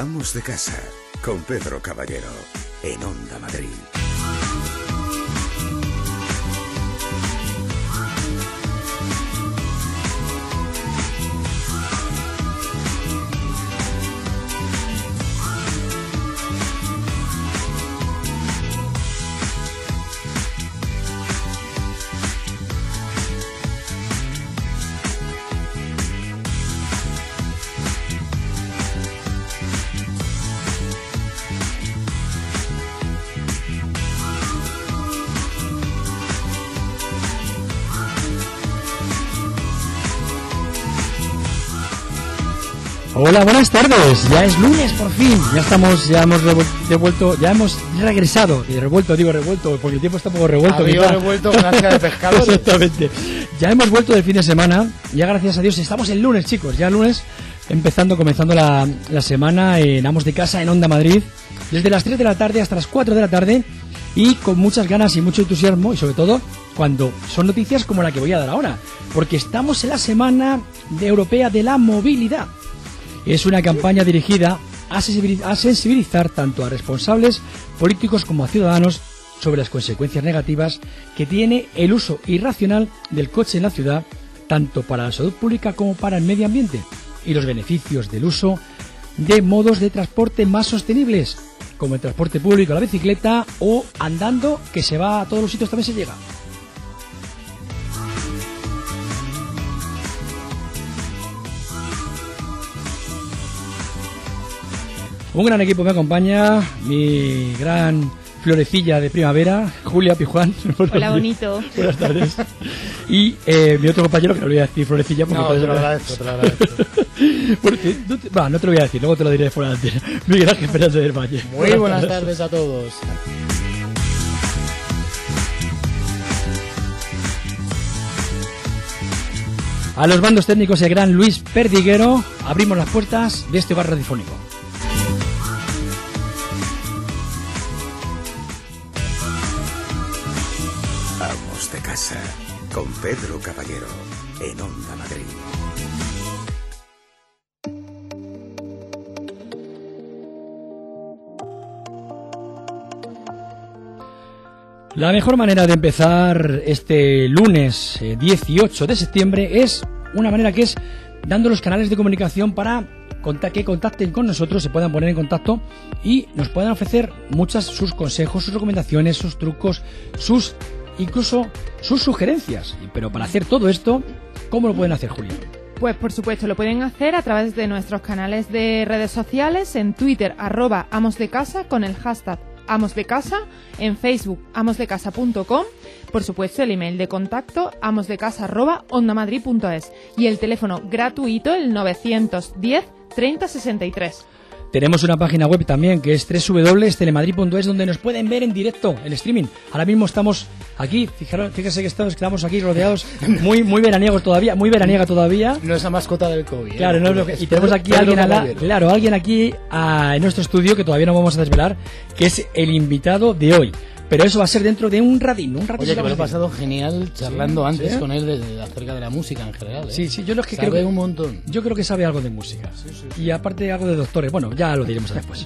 Amos de Casa, con Pedro Caballero, en Onda Madrid. Hola, buenas tardes. Ya es lunes por fin. Ya hemos regresado. Y revuelto, porque el tiempo está un poco revuelto. Revuelto con ansia de pescado. Exactamente. Ya hemos vuelto del fin de semana. Ya gracias a Dios estamos el lunes, chicos. Ya el lunes comenzando la semana en Amos de Casa en Onda Madrid. Desde las 3 de la tarde hasta las 4 de la tarde. Y con muchas ganas y mucho entusiasmo. Y sobre todo cuando son noticias como la que voy a dar ahora. Porque estamos en la Semana Europea de la Movilidad. Es una campaña dirigida a sensibilizar tanto a responsables políticos como a ciudadanos sobre las consecuencias negativas que tiene el uso irracional del coche en la ciudad, tanto para la salud pública como para el medio ambiente, y los beneficios del uso de modos de transporte más sostenibles, como el transporte público, la bicicleta o andando, que se va a todos los sitios, también se llega. Un gran equipo me acompaña, mi gran florecilla de primavera, Julia Pijuán. Hola, bonito. Buenas tardes. Y mi otro compañero, que no le voy a decir florecilla porque... No, te lo agradezco. Porque, no te lo voy a decir, luego te lo diré fuera de antena. Miguel Ángel Fernández del Valle. Muy buenas tardes a todos. A los mandos técnicos el gran Luis Perdiguero, abrimos las puertas de este bar radiofónico. Amos de Casa, con Pedro Caballero, en Onda Madrid. La mejor manera de empezar este lunes 18 de septiembre es una manera que es dando los canales de comunicación para que contacten con nosotros, se puedan poner en contacto y nos puedan ofrecer sus consejos, sus recomendaciones, sus trucos, incluso sus sugerencias. Pero para hacer todo esto, ¿cómo lo pueden hacer, Julia? Pues por supuesto, lo pueden hacer a través de nuestros canales de redes sociales, en Twitter, @amosdecasa, con el hashtag amosdecasa, en Facebook, amosdecasa.com, por supuesto el email de contacto, amosdecasa@ondamadrid.es, y el teléfono gratuito, el 910 30 63. Tenemos una página web también que es www.telemadrid.es, donde nos pueden ver en directo, en streaming. Ahora mismo estamos aquí, fíjese que estamos aquí rodeados, muy veraniegos todavía, muy veraniega todavía. No es la mascota del COVID. Claro, no es lo que, y tenemos aquí alguien aquí en nuestro estudio que todavía no vamos a desvelar, que es el invitado de hoy. Pero eso va a ser dentro de un ratín. Oye, que me lo he pasado genial charlando antes con él acerca de la música en general. Sí, yo lo que sabe creo un montón. Yo creo que sabe algo de música. Sí. Y aparte algo de doctores. Bueno, ya lo diremos después.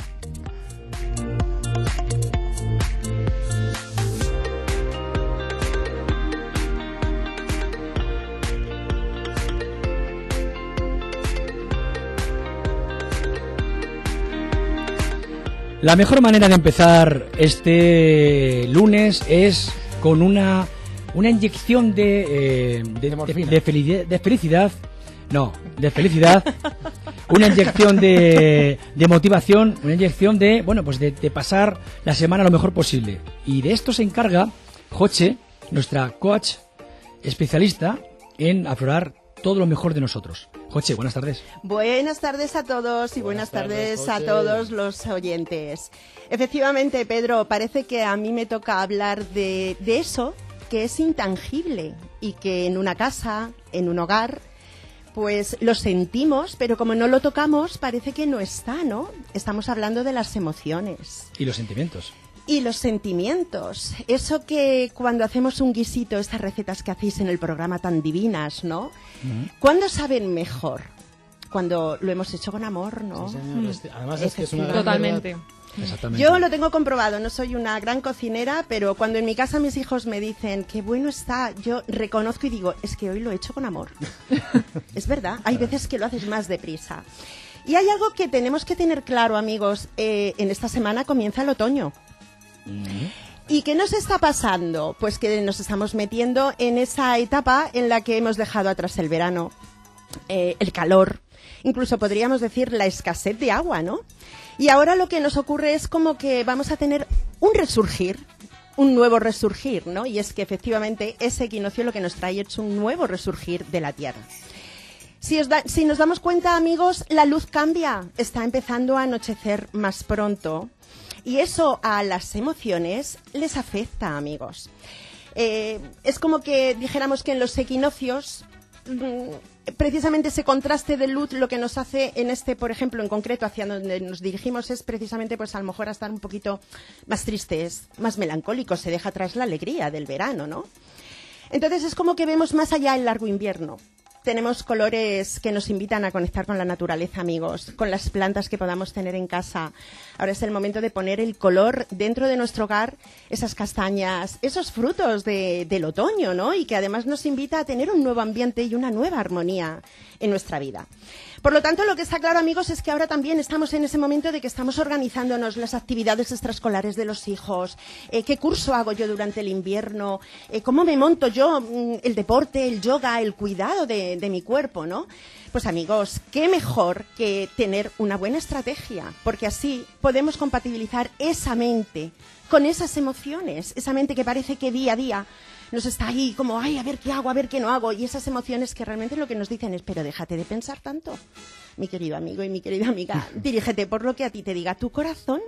La mejor manera de empezar este lunes es con una inyección de felicidad. No, de felicidad. Una inyección de motivación, una inyección de pasar la semana lo mejor posible. Y de esto se encarga Joche, nuestra coach especialista en aflorar todo lo mejor de nosotros. Joche, buenas tardes. Buenas tardes a todos y buenas tardes a todos los oyentes. Efectivamente, Pedro, parece que a mí me toca hablar de eso que es intangible y que en una casa, en un hogar, pues lo sentimos, pero como no lo tocamos, parece que no está, ¿no? Estamos hablando de las emociones. Y los sentimientos. Y los sentimientos, eso que cuando hacemos un guisito, estas recetas que hacéis en el programa tan divinas, ¿no? ¿Cuándo saben mejor? cuando lo hemos hecho con amor, ¿no? Sí, señor. Además es que es una gran Totalmente. verdad. Exactamente. Yo lo tengo comprobado, no soy una gran cocinera, pero cuando en mi casa mis hijos me dicen qué bueno está, yo reconozco y digo, es que hoy lo he hecho con amor. Es verdad, hay veces que lo haces más deprisa. Y hay algo que tenemos que tener claro, amigos, en esta semana comienza el otoño. ¿Y qué nos está pasando? Pues que nos estamos metiendo en esa etapa en la que hemos dejado atrás el verano, el calor, incluso podríamos decir la escasez de agua, ¿no? Y ahora lo que nos ocurre es como que vamos a tener un resurgir, un nuevo resurgir, ¿no? Y es que efectivamente ese equinoccio lo que nos trae es un nuevo resurgir de la Tierra. Si nos damos cuenta, amigos, la luz cambia, está empezando a anochecer más pronto y eso a las emociones les afecta, amigos. Es como que dijéramos que en los equinoccios precisamente ese contraste de luz lo que nos hace en este, por ejemplo, en concreto hacia donde nos dirigimos es precisamente pues a lo mejor a estar un poquito más tristes, más melancólicos, se deja atrás la alegría del verano, ¿no? Entonces es como que vemos más allá el largo invierno. Tenemos colores que nos invitan a conectar con la naturaleza, amigos, con las plantas que podamos tener en casa. Ahora es el momento de poner el color dentro de nuestro hogar, esas castañas, esos frutos del otoño, ¿no? Y que además nos invita a tener un nuevo ambiente y una nueva armonía en nuestra vida. Por lo tanto, lo que está claro, amigos, es que ahora también estamos en ese momento de que estamos organizándonos las actividades extraescolares de los hijos, qué curso hago yo durante el invierno, cómo me monto yo el deporte, el yoga, el cuidado de mi cuerpo, ¿no? Pues amigos, qué mejor que tener una buena estrategia, porque así podemos compatibilizar esa mente con esas emociones, esa mente que parece que día a día nos está ahí como, ay, a ver qué hago, a ver qué no hago, y esas emociones que realmente lo que nos dicen es, pero déjate de pensar tanto, mi querido amigo y mi querida amiga, dirígete por lo que a ti te diga tu corazón.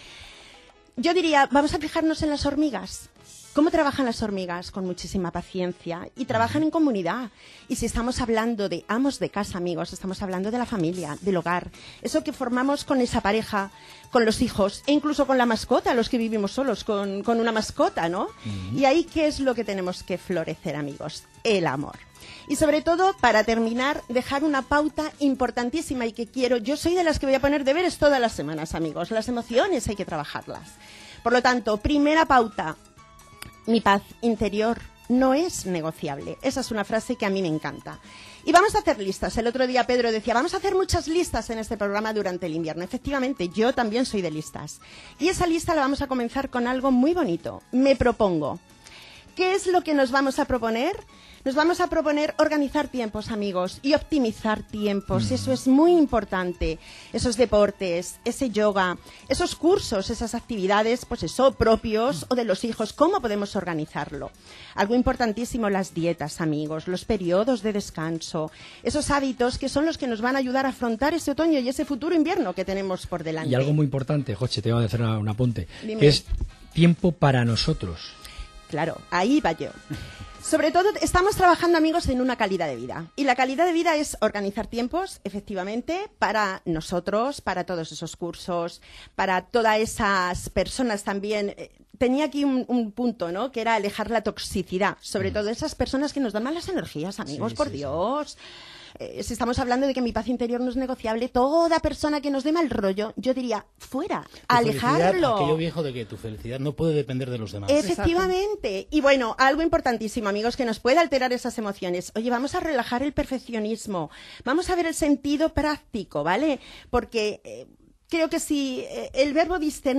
Yo diría, vamos a fijarnos en las hormigas. ¿Cómo trabajan las hormigas? Con muchísima paciencia y trabajan en comunidad. Y si estamos hablando de amos de casa, amigos, estamos hablando de la familia, del hogar, eso que formamos con esa pareja, con los hijos e incluso con la mascota, los que vivimos solos, con una mascota, ¿no? Y ahí, ¿qué es lo que tenemos que florecer, amigos? El amor. Y sobre todo, para terminar, dejar una pauta importantísima y que quiero, yo soy de las que voy a poner deberes todas las semanas, amigos. Las emociones hay que trabajarlas. Por lo tanto, primera pauta, mi paz interior no es negociable. Esa es una frase que a mí me encanta. Y vamos a hacer listas. El otro día Pedro decía, vamos a hacer muchas listas en este programa durante el invierno. Efectivamente, yo también soy de listas. Y esa lista la vamos a comenzar con algo muy bonito. Me propongo. ¿Qué es lo que nos vamos a proponer? Nos vamos a proponer organizar tiempos, amigos, y optimizar tiempos. Eso es muy importante. Esos deportes, ese yoga, esos cursos, esas actividades, pues eso, propios o de los hijos. ¿Cómo podemos organizarlo? Algo importantísimo, las dietas, amigos, los periodos de descanso, esos hábitos que son los que nos van a ayudar a afrontar ese otoño y ese futuro invierno que tenemos por delante. Y algo muy importante, Joche, te voy a hacer un apunte, Dime. que es tiempo para nosotros. Claro, ahí va yo. Sobre todo estamos trabajando, amigos, en una calidad de vida. Y la calidad de vida es organizar tiempos, efectivamente, para nosotros, para todos esos cursos, para todas esas personas también. Tenía aquí un punto, ¿no? Que era alejar la toxicidad. Sobre todo esas personas que nos dan malas energías, amigos, por Dios. Si estamos hablando de que mi paz interior no es negociable, toda persona que nos dé mal rollo, yo diría, fuera, alejarlo. Aquello viejo de que tu felicidad no puede depender de los demás. Efectivamente. Y bueno, algo importantísimo, amigos, que nos puede alterar esas emociones. Oye, vamos a relajar el perfeccionismo. Vamos a ver el sentido práctico, ¿vale? Porque creo que sí, el verbo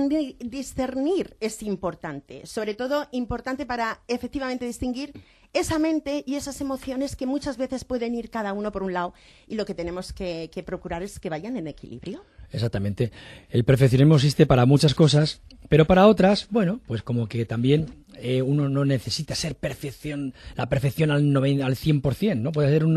discernir es importante. Sobre todo importante para efectivamente distinguir esa mente y esas emociones que muchas veces pueden ir cada uno por un lado y lo que tenemos que procurar es que vayan en equilibrio. Exactamente. El perfeccionismo existe para muchas cosas, pero para otras, bueno, pues como que también uno no necesita ser la perfección al 100%, ¿no? Puede ser un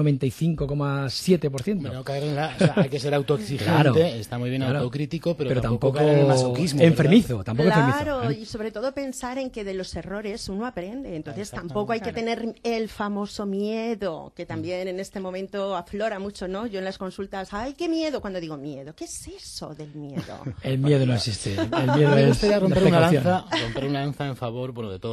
95,7%. Bueno, caer en o sea, hay que ser autoexigente, Claro, está muy bien autocrítico, pero tampoco caer en el masoquismo. Enfermizo, tampoco claro, enfermizo. y sobre todo pensar en que de los errores uno aprende. Entonces tampoco hay que tener el famoso miedo, que también en este momento aflora mucho, ¿no? Yo en las consultas, ¡ay, qué miedo! Cuando digo miedo, ¿qué es eso del miedo? El miedo no existe. El miedo Me es gustaría romper la una precaución. lanza en favor, bueno, de todas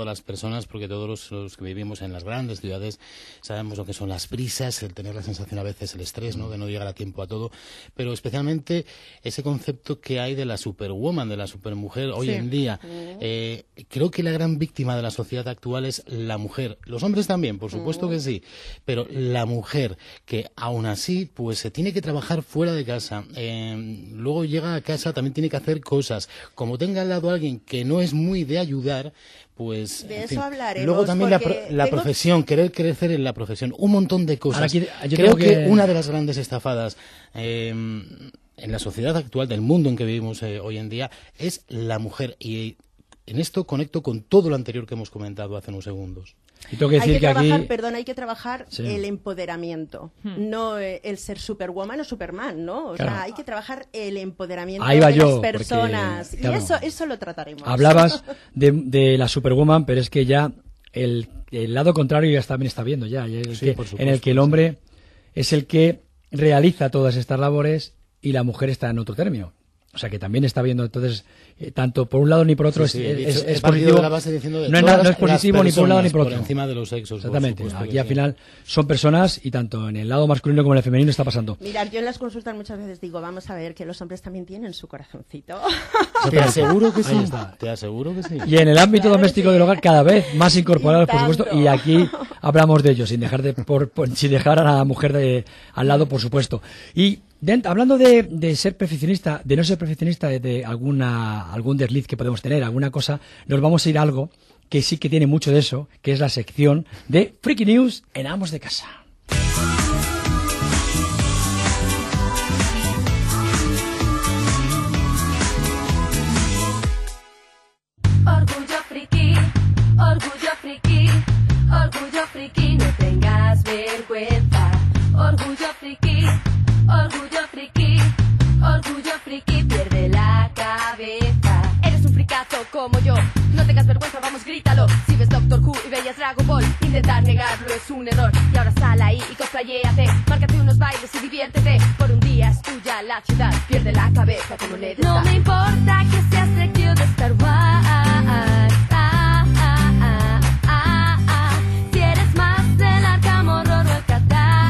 todas las personas, porque todos los que vivimos en las grandes ciudades sabemos lo que son las prisas, el tener la sensación a veces, el estrés, ¿no?, de no llegar a tiempo a todo, pero especialmente ese concepto que hay de la superwoman, de la supermujer hoy en día. Creo que la gran víctima de la sociedad actual es la mujer. Los hombres también, por supuesto que sí, pero la mujer, que aún así pues se tiene que trabajar fuera de casa, luego llega a casa, también tiene que hacer cosas, como tenga al lado a alguien que no es muy de ayudar, pues de eso hablaremos. Luego también la profesión, querer crecer en la profesión, un montón de cosas. Aquí, creo que una de las grandes estafadas en la sociedad actual, del mundo en que vivimos hoy en día, es la mujer, y en esto conecto con todo lo anterior que hemos comentado hace unos segundos. Y tengo que decir hay que trabajar el empoderamiento, no el ser superwoman o superman, ¿no? O sea, hay que trabajar el empoderamiento de las personas. Porque, claro, y eso lo trataremos. Hablabas de la superwoman, pero es que ya el lado contrario ya también está viendo ya. En el que el hombre es el que realiza todas estas labores y la mujer está en otro término. O sea, que también está viendo, entonces, tanto por un lado ni por otro es positivo. No es positivo ni por un lado ni por otro. Por encima de los sexos. Exactamente. Aquí al final son personas y tanto en el lado masculino como en el femenino está pasando. Mirad, yo en las consultas muchas veces digo, vamos a ver que los hombres también tienen su corazoncito. Te aseguro que sí. Te aseguro que sí. Y en el ámbito doméstico del hogar cada vez más incorporados, por supuesto, y aquí hablamos de ello, sin dejar a la mujer al lado, por supuesto. Y hablando de ser perfeccionista, de no ser perfeccionista, de algún desliz que podemos tener, alguna cosa, nos vamos a ir a algo que sí que tiene mucho de eso, que es la sección de Freaky News en Amos de Casa. Orgullo friki, orgullo friki, orgullo friki, no tengas vergüenza. Orgullo friki, orgullo friki, orgullo friki, pierde la cabeza. Eres un fricazo como yo, no tengas vergüenza, vamos, grítalo. Si ves Doctor Who y veías Dragon Ball, intentar negarlo es un error. Y ahora sal ahí y cosplayéate, márcate unos bailes y diviértete. Por un día es tuya la ciudad, pierde la cabeza como le des. No me importa que seas trekkie de Star Wars. Si eres más del Arkham Horror o el Catán.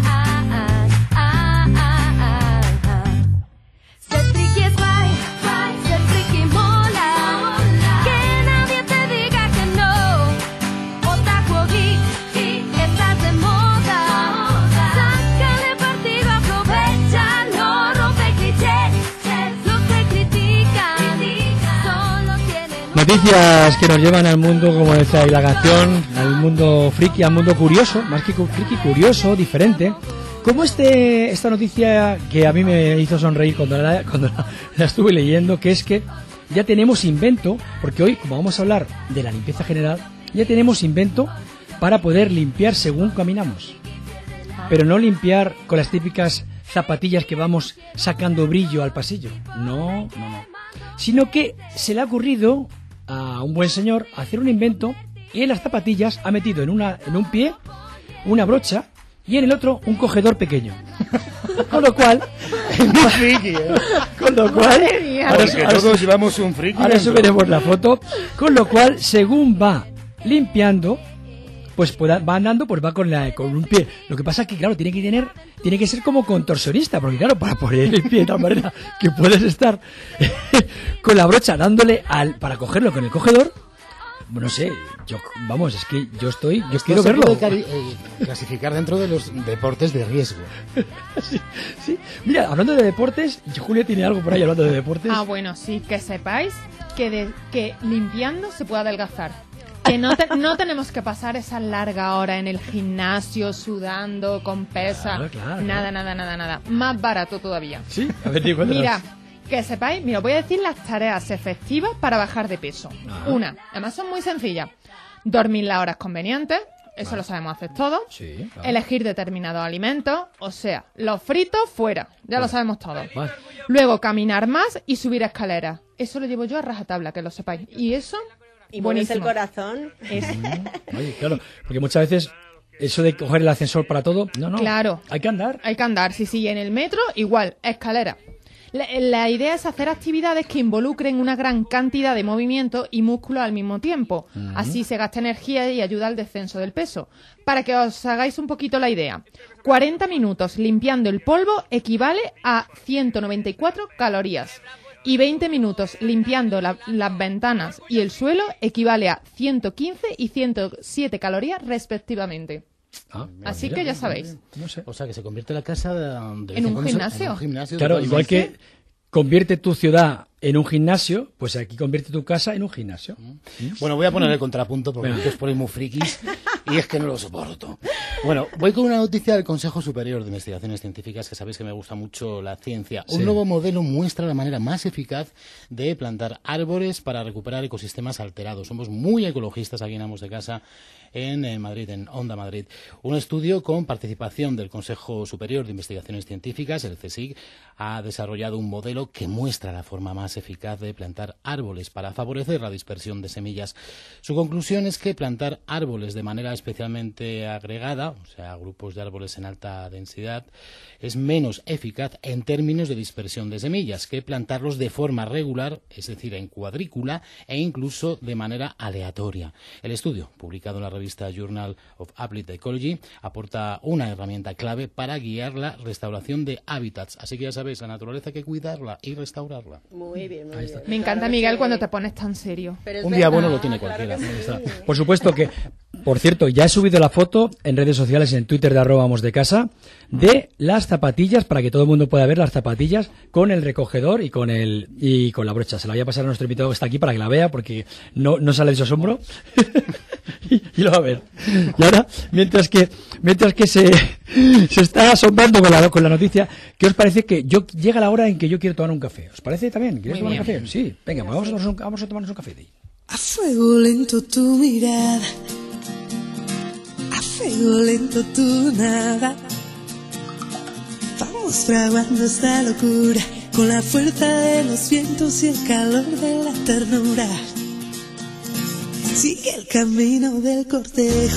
Ser friki es guay, ser friki mola. Que nadie te diga que no. Otaku o geek, estás de moda. Sácale partido, aprovechalo. Rompe clichés, los que critican solo tienen. Noticias que nos llevan al mundo, como decía ahí la canción, al mundo friki, al mundo curioso, más que friki, curioso, diferente. Como esta noticia que a mí me hizo sonreír cuando la estuve leyendo, que es que ya tenemos invento, porque hoy, como vamos a hablar de la limpieza general, ya tenemos invento para poder limpiar según caminamos. Pero no limpiar con las típicas zapatillas que vamos sacando brillo al pasillo. No. Sino que se le ha ocurrido a un buen señor hacer un invento y en las zapatillas ha metido en un pie una brocha y en el otro un cogedor pequeño. Con lo cual, porque todos llevamos un friki. Ahora subiremos la foto. Con lo cual, según va limpiando, pues va andando, pues va con un pie. Lo que pasa es que, claro, tiene que ser como contorsionista, porque claro, para poner el pie de tal manera que puedes estar con la brocha dándole para cogerlo con el cogedor. No sé, es que yo quiero verlo. Se puede clasificar dentro de los deportes de riesgo. Sí. Mira, hablando de deportes, Julia tiene algo por ahí hablando de deportes. Bueno, sí, que sepáis que limpiando se puede adelgazar. Que no tenemos que pasar esa larga hora en el gimnasio sudando con pesa. Claro. Nada. Más barato todavía. Sí, a ver, tío, Mira, que sepáis, voy a decir las tareas efectivas para bajar de peso. Una, además son muy sencillas. Dormir las horas convenientes, eso lo sabemos hacer todos. Sí, claro. Elegir determinados alimentos, o sea, los fritos fuera, ya lo sabemos todos. Vale. Luego caminar más y subir escaleras. Eso lo llevo yo a rajatabla, que lo sepáis. Y eso, y buenísimo. El corazón. Oye, claro, porque muchas veces eso de coger el ascensor para todo, no. Claro. Hay que andar. Sí, en el metro igual, escalera. La idea es hacer actividades que involucren una gran cantidad de movimiento y músculo al mismo tiempo. Así se gasta energía y ayuda al descenso del peso. Para que os hagáis un poquito la idea, 40 minutos limpiando el polvo equivale a 194 calorías. Y 20 minutos limpiando las ventanas y el suelo equivale a 115 y 107 calorías respectivamente. Así que ya sabéis. No sé. O sea, que se convierte la casa en un gimnasio. En un gimnasio. Claro, igual que convierte tu ciudad en un gimnasio, pues aquí convierte tu casa en un gimnasio. Bueno, voy a poner el contrapunto porque os ponéis muy frikis y es que no lo soporto. Bueno, voy con una noticia del Consejo Superior de Investigaciones Científicas, que sabéis que me gusta mucho la ciencia. Un nuevo modelo muestra la manera más eficaz de plantar árboles para recuperar ecosistemas alterados. Somos muy ecologistas aquí en Amos de Casa, en Madrid, en Onda Madrid. Un estudio con participación del Consejo Superior de Investigaciones Científicas, el CSIC, ha desarrollado un modelo que muestra la forma más eficaz de plantar árboles para favorecer la dispersión de semillas. Su conclusión es que plantar árboles de manera especialmente agregada, o sea, grupos de árboles en alta densidad, es menos eficaz en términos de dispersión de semillas que plantarlos de forma regular, es decir, en cuadrícula e incluso de manera aleatoria. El estudio, publicado en la revista Journal of Applied Ecology, aporta una herramienta clave para guiar la restauración de hábitats. Así que ya sabéis, la naturaleza hay que cuidarla y restaurarla. Muy bien, muy bien. Me encanta, Miguel, cuando te pones tan serio. Un día bueno lo tiene cualquiera. Claro que sí. Por supuesto que, por cierto, ya he subido la foto en redes sociales, en Twitter de @amosdecasa, de las zapatillas, para que todo el mundo pueda ver las zapatillas con el recogedor y con la brocha. Se la voy a pasar a nuestro invitado que está aquí para que la vea, porque no sale de su asombro. y lo va a ver. Y ahora, mientras que se está asombrando con la noticia, ¿qué os parece que llega la hora en que yo quiero tomar un café? ¿Os parece también? ¿Quieres tomar un café? Sí, venga, pues vamos a tomarnos un café. A fuego lento tu mirada, a fuego lento tu nada. Vamos fraguando esta locura con la fuerza de los vientos y el calor de la ternura. Sigue el camino del cortejo,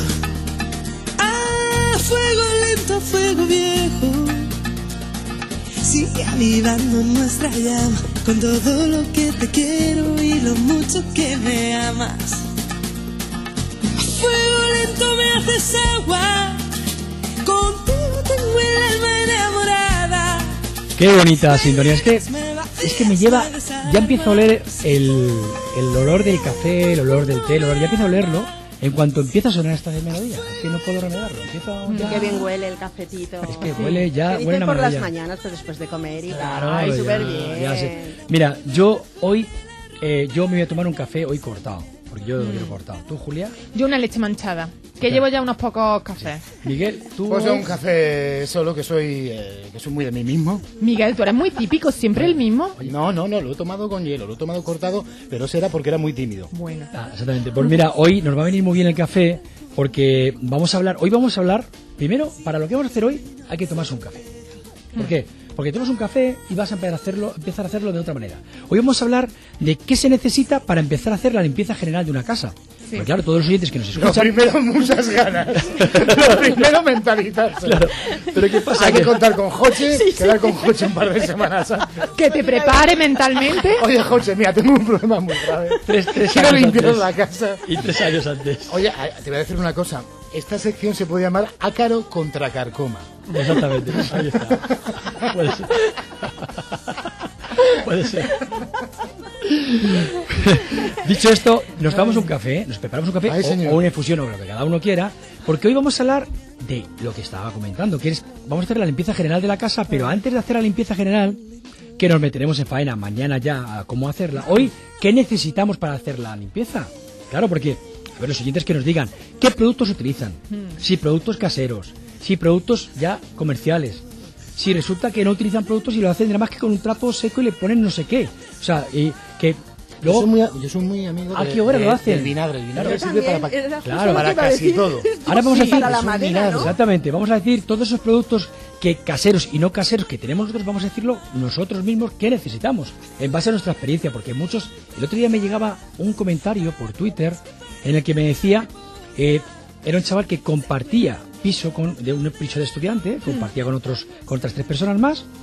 a fuego lento, a fuego viejo. Sigue avivando nuestra llama con todo lo que te quiero y lo mucho que me amas. A fuego lento me haces agua, contigo tengo el alma enamorada. Qué bonita sintonía. Es que me lleva, ya empiezo a oler el olor del café, el olor del té, ya empiezo a olerlo en cuanto empieza a sonar esta melodía. Es que no puedo remediarlo. Qué bien huele el cafetito. Es que huele ya, Se huele dice una por maravilla. las mañanas, pues después de comer y Claro, tal. ya, Súper bien. ya sé. Mira, yo hoy yo me voy a tomar un café hoy cortado, porque yo lo quiero cortado. ¿Tú, Julia? Yo una leche manchada, que llevo ya unos pocos cafés. Miguel, tú. Pues yo un café solo, que soy muy de mí mismo. Miguel, tú eres muy típico, siempre el mismo. No, lo he tomado con hielo, lo he tomado cortado, pero será porque era muy tímido. Bueno. Exactamente. Pues mira, hoy nos va a venir muy bien el café, porque hoy vamos a hablar, primero, para lo que vamos a hacer hoy, hay que tomarse un café. ¿Por qué? Porque tomas un café y vas a empezar a hacerlo de otra manera. Hoy vamos a hablar de qué se necesita para empezar a hacer la limpieza general de una casa. Sí. Porque claro, todos los oyentes que nos Lo escuchan... primero, muchas ganas. Lo primero, mentalizarse. Claro, pero ¿qué pasa? Hay que contar con Joche, quedar con Joche un par de semanas antes. Que te prepare mentalmente. Oye, Joche, mira, tengo un problema muy grave. Tres Quiero años limpiar antes. la casa. Y 3 años antes. Oye, te voy a decir una cosa. Esta sección se puede llamar Ácaro contra Carcoma. Exactamente, ahí está. Puede ser. Puede ser. Dicho esto, nos tomamos un café, nos preparamos un café Ay, señor. o una infusión o lo que cada uno quiera, porque hoy vamos a hablar de lo que estaba comentando, que es, vamos a hacer la limpieza general de la casa, pero antes de hacer la limpieza general, que nos meteremos en faena mañana ya a cómo hacerla, hoy, ¿qué necesitamos para hacer la limpieza? Claro, porque, a ver, los oyentes que nos digan, ¿qué productos utilizan? Si productos caseros, si productos ya comerciales, si resulta que no utilizan productos y lo hacen nada más que con un trapo seco y le ponen no sé qué. O sea, y que luego... Yo soy muy amigo ¿A qué hora lo hacen? del vinagre. El vinagre Yo sirve también, para... era justo Claro, lo que para iba a casi decir. todo. Ahora vamos a Sí, decir... para la es un madera, vinagre, ¿no? exactamente, vamos a decir todos esos productos que caseros y no caseros que tenemos nosotros, vamos a decirlo nosotros mismos que necesitamos, en base a nuestra experiencia, porque muchos... El otro día me llegaba un comentario por Twitter en el que me decía... era un chaval que compartía piso de un piso de estudiante, compartía con otras 3 personas más,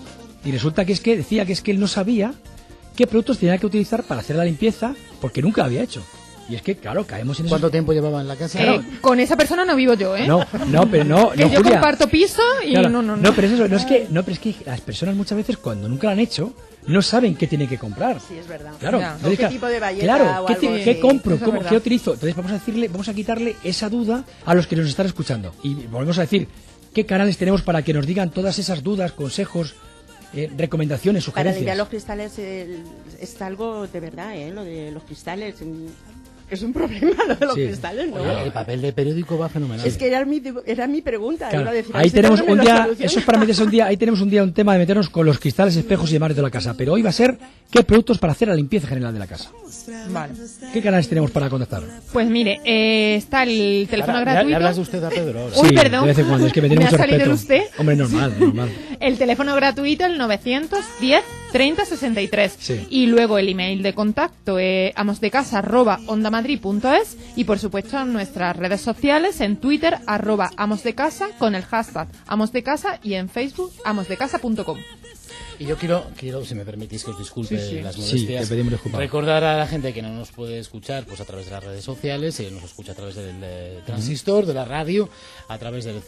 Y resulta que decía que él no sabía qué productos tenía que utilizar para hacer la limpieza porque nunca lo había hecho. Y es que, claro, caemos en eso. ¿Cuánto tiempo llevaba en la casa? Con esa persona no vivo yo, ¿eh? No, pero no, que no, yo Julia. comparto piso y Claro, no. pero es eso, pero es que las personas muchas veces cuando nunca lo han hecho no saben qué tienen que comprar. Sí, es verdad. Claro, Ya. entonces, ¿O qué tipo de valleta claro, o ¿qué, algo qué así? compro? Eso es ¿Qué verdad. utilizo? Entonces vamos a quitarle esa duda a los que nos están escuchando. Y volvemos a decir, ¿qué canales tenemos para que nos digan todas esas dudas, consejos, recomendaciones, Para limpiar sugerencias? los cristales es algo de verdad, ¿eh? Lo de los cristales. Es un problema lo de los Sí. cristales, ¿no? Oye, el papel de periódico va fenomenal. Es que era mi pregunta. Claro, Iba a decir, ahí si tenemos Pedro me un lo día, soluciona. eso es para meterse un día, ahí tenemos un día un tema de meternos con los cristales, espejos y demás de la casa. Pero hoy va a ser qué productos para hacer la limpieza general de la casa. Vale. ¿Qué canales tenemos para contactar? Pues mire, está el teléfono Ahora, gratuito. ¿Le hablas de usted a Pedro ahora? Uy, Sí, perdón. de vez en cuando, es que me tiene Me ha mucho salido respeto. el usted. Hombre, normal. El teléfono gratuito, el 910 30 63. Sí. Y luego el email de contacto, amosdecasa@ondamadrid.es. Y por supuesto en nuestras redes sociales, en Twitter, @amosdecasa con el hashtag amosdecasa y en Facebook, amosdecasa.com. Y yo quiero, si me permitís que os disculpe Sí, sí. las Sí, molestias, te pedimos disculpas. recordar a la gente que no nos puede escuchar pues a través de las redes sociales, nos escucha a través del transistor, de la radio, a través del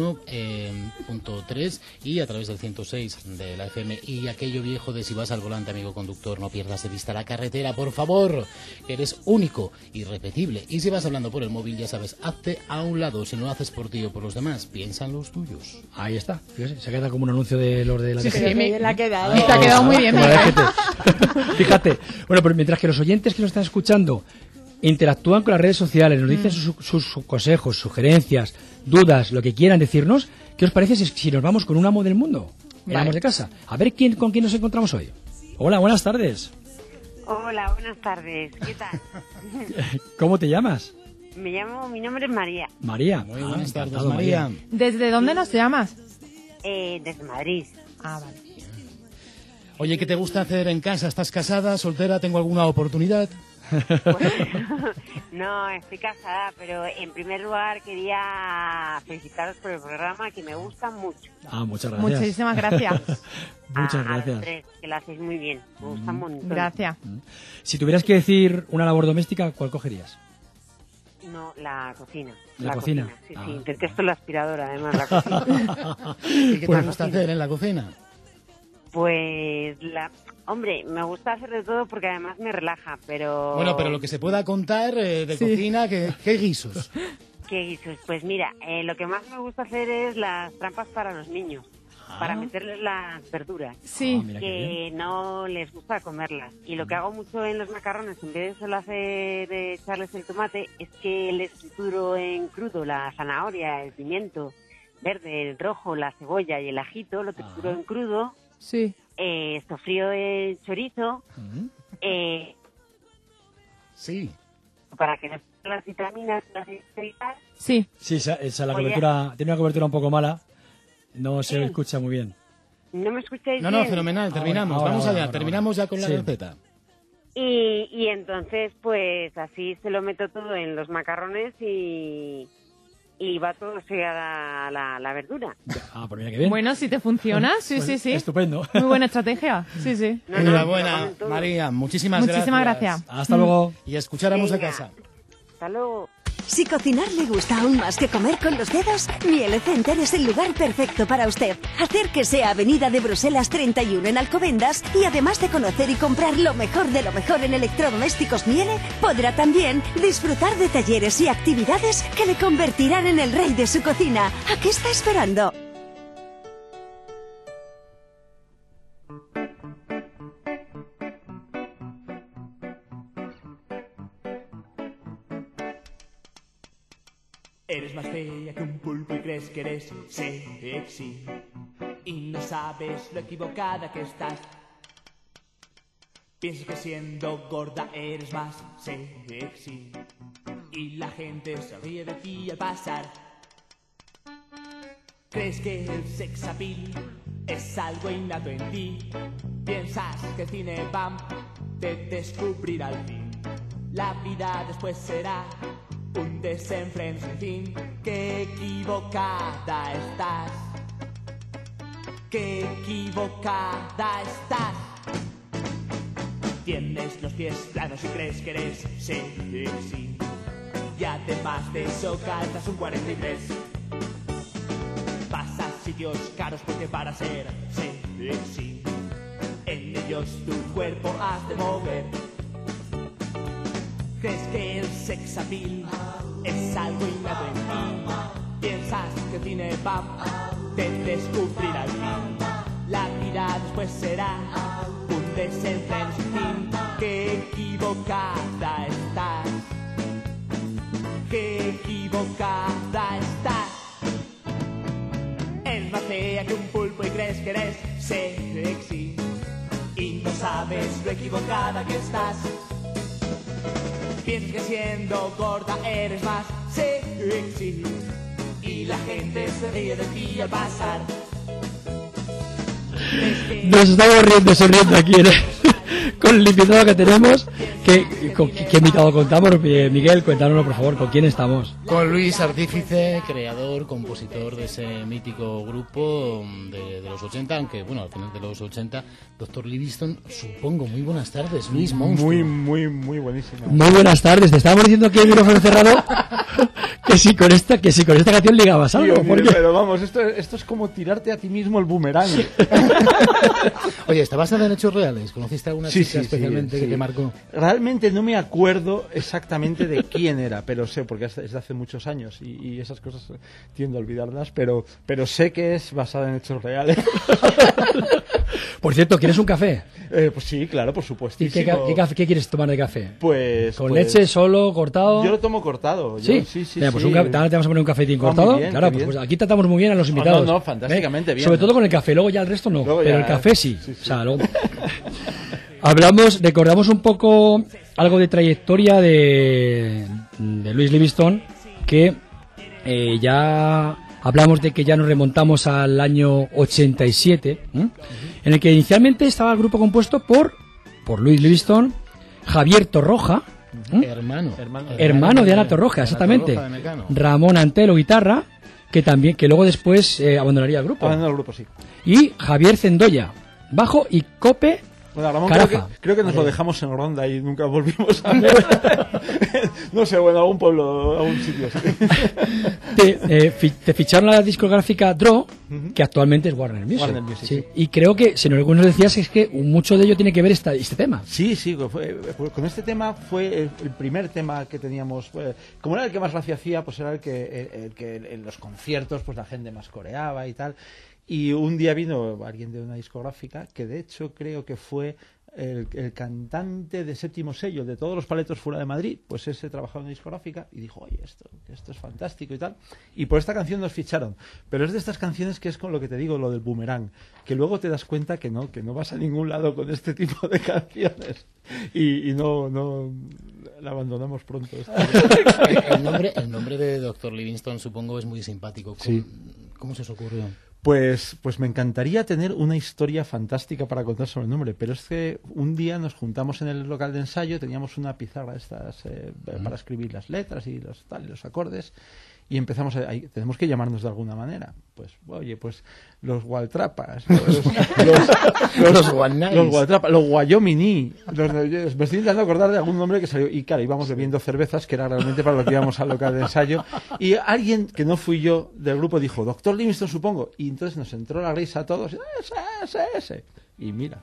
101.3 y a través del 106 de la FM. Y aquello viejo de si vas al volante, amigo conductor, no pierdas de vista la carretera, por favor, que eres único, irrepetible. Y si vas hablando por el móvil, ya sabes, hazte a un lado. Si no lo haces por ti o por los demás, piensa en los tuyos. Ahí está. Fíjate, se queda como un anuncio de los de la Sí, casa. sí, Pero bien la ha quedado. Te ha quedado muy bien, Como Miguel. la gente. Fíjate. Bueno, pero mientras que los oyentes que nos están escuchando interactúan con las redes sociales, nos dicen sus consejos, sugerencias, dudas, lo que quieran decirnos, ¿qué os parece si nos vamos con un amo del mundo? El Vale. amo de casa. A ver con quién nos encontramos hoy. Hola, buenas tardes. Hola, buenas tardes. ¿Qué tal? ¿Cómo te llamas? Mi nombre es María, María. Muy buenas tardes, encantado, María. ¿Desde dónde nos llamas? desde Madrid. Ah, vale. Oye, ¿qué te gusta hacer en casa? ¿Estás casada, soltera? ¿Tengo alguna oportunidad? No, estoy casada, pero en primer lugar quería felicitaros por el programa, que me gusta mucho. Ah, muchas gracias. Muchísimas gracias. Muchas A los gracias. tres, que lo hacéis muy bien. Me gusta un montón. Gracias. Si tuvieras que decir una labor doméstica, ¿cuál cogerías? No, la cocina. ¿La cocina? Sí, Ah. sí. Detesto la aspiradora, además, la cocina. ¿Y qué te Pues- gusta hacer en la cocina? Pues, hombre, me gusta hacer de todo porque además me relaja, pero... Bueno, pero lo que se pueda contar de Sí. cocina, ¿qué guisos? ¿Qué guisos? Pues mira, lo que más me gusta hacer es las trampas para los niños, para meterles las verduras, Sí. Ah, mira qué bien. que no les gusta comerlas. Y lo que hago mucho en los macarrones, en vez de solo hacer echarles el tomate, es que les trituro en crudo la zanahoria, el pimiento verde, el rojo, la cebolla y el ajito, lo trituro en crudo, Sí. sofrío el chorizo, Sí. para que les las vitaminas, las estrellas. Sí. Sí, esa la Oye. cobertura, tiene una cobertura un poco mala. No se escucha muy bien. ¿No me escucháis No, bien? fenomenal, terminamos. ahora, Vamos ahora, allá, ahora, terminamos ya con Sí. la receta. Y entonces, pues así se lo meto todo en los macarrones y va todo segada la verdura. Ah, pues mira qué bien. Bueno, si te funciona, sí, Pues sí, sí. Estupendo. Muy buena estrategia. Sí, sí. No, Enhorabuena, no, todo. María. Muchísimas gracias. Hasta luego. Y a escuchar a Amos de Venga. Casa. Hasta luego. Si cocinar le gusta aún más que comer con los dedos, Miele Center es el lugar perfecto para usted. Acérquese a Avenida de Bruselas 31 en Alcobendas y además de conocer y comprar lo mejor de lo mejor en electrodomésticos Miele, podrá también disfrutar de talleres y actividades que le convertirán en el rey de su cocina. ¿A qué está esperando? Eres más bella que un pulpo y crees que eres sexy y no sabes lo equivocada que estás. Piensas que siendo gorda eres más sexy y la gente se ríe de ti al pasar. Crees que el sex appeal es algo innato en ti. Piensas que el cine vamp te descubrirá al fin. La vida después será un desenfreno sin fin. Qué equivocada estás. qué equivocada estás. Tienes los pies planos y crees que eres sexy. Y además de eso calzas un 43. Vas a sitios caros porque para ser sexy en ellos tu cuerpo has de mover. ¿Crees que el sex appeal es algo innato en ti? Piensas que el cine va te descubrirá al fin. La vida después será un desenfreno sin fin. Qué equivocada estás. Qué equivocada estás. Es más fea que un pulpo y crees que eres sexy. Y no sabes lo equivocada que estás. Piensas que siendo gorda eres más sexy. Y la gente se ríe de ti al pasar. Nos estamos sonriendo aquí con el invitado que tenemos. ¿Qué invitado contamos? Miguel, cuéntanos por favor, ¿con quién estamos? Con Luis Artífice, creador, compositor de ese mítico grupo de los 80, aunque bueno, al final de los 80, Dr. Livingston, supongo. Muy buenas tardes, Luis Monstruo. Muy buenísimo. Muy buenas tardes, te estábamos diciendo aquí el micrófono cerrado que si con esta canción ligabas algo. Tío, mire, pero vamos, esto es como tirarte a ti mismo el boomerang. Oye, ¿está basada en hechos reales? ¿Conociste a alguna chica especialmente que te marcó? Realmente no me acuerdo exactamente de quién era, pero sé, porque es de hace muchos años y esas cosas tiendo a olvidarlas, pero sé que es basada en hechos reales. Por cierto, ¿quieres un café? Pues sí, claro, por supuesto. ¿Y qué quieres tomar de café? Pues... ¿Con leche, solo, cortado? Yo lo tomo cortado. ¿Sí? Sí. Mira, pues ahora te vamos a poner un cafetín cortado. Bien, claro, pues aquí tratamos muy bien a los invitados. No, fantásticamente bien. Sobre todo con el café, luego ya el resto no, luego pero ya, el café sí. O sea, luego... recordamos un poco algo de trayectoria de Luis Livingston, que ya hablamos de que ya nos remontamos al año 87, en el que inicialmente estaba el grupo compuesto por Luis Livingston, Javier Torroja, hermano de Ana Torroja, exactamente, Ramón Antelo, guitarra, que luego después abandonaría el grupo. Abandonó el grupo, sí. Y Javier Cendoya, bajo, y Cope. Bueno, Ramón, creo que nos lo dejamos en Ronda y nunca volvimos a ver. No sé, bueno, a un pueblo, a un sitio así. Te ficharon a la discográfica Draw, que actualmente es Warner Music. Sí. Y creo que, si nos decías, es que mucho de ello tiene que ver este tema. Sí, con este tema fue el primer tema que teníamos. Como era el que más gracia hacía, pues era el que en los conciertos pues la gente más coreaba y tal. Y un día vino alguien de una discográfica, que de hecho creo que fue el cantante de Séptimo Sello, de todos los paletos fuera de Madrid, pues ese trabajaba en una discográfica y dijo, oye, esto es fantástico y tal. Y por esta canción nos ficharon. Pero es de estas canciones que es con lo que te digo, lo del boomerang, que luego te das cuenta que no vas a ningún lado con este tipo de canciones. Y no la abandonamos pronto. El nombre de Dr. Livingston, supongo, es muy simpático. ¿Cómo se os ocurrió? Pues me encantaría tener una historia fantástica para contar sobre el nombre, pero es que un día nos juntamos en el local de ensayo, teníamos una pizarra estas para escribir las letras y los acordes, y empezamos tenemos que llamarnos de alguna manera. Pues, oye, pues los Waltrapas, los Waltrapas, los Guayomini, me estoy intentando acordar de algún nombre que salió, y claro, íbamos bebiendo cervezas, que era realmente para lo que íbamos al local de ensayo, y alguien que no fui yo del grupo dijo, Dr. Livingston, supongo, y entonces nos entró la risa a todos, ese, y mira.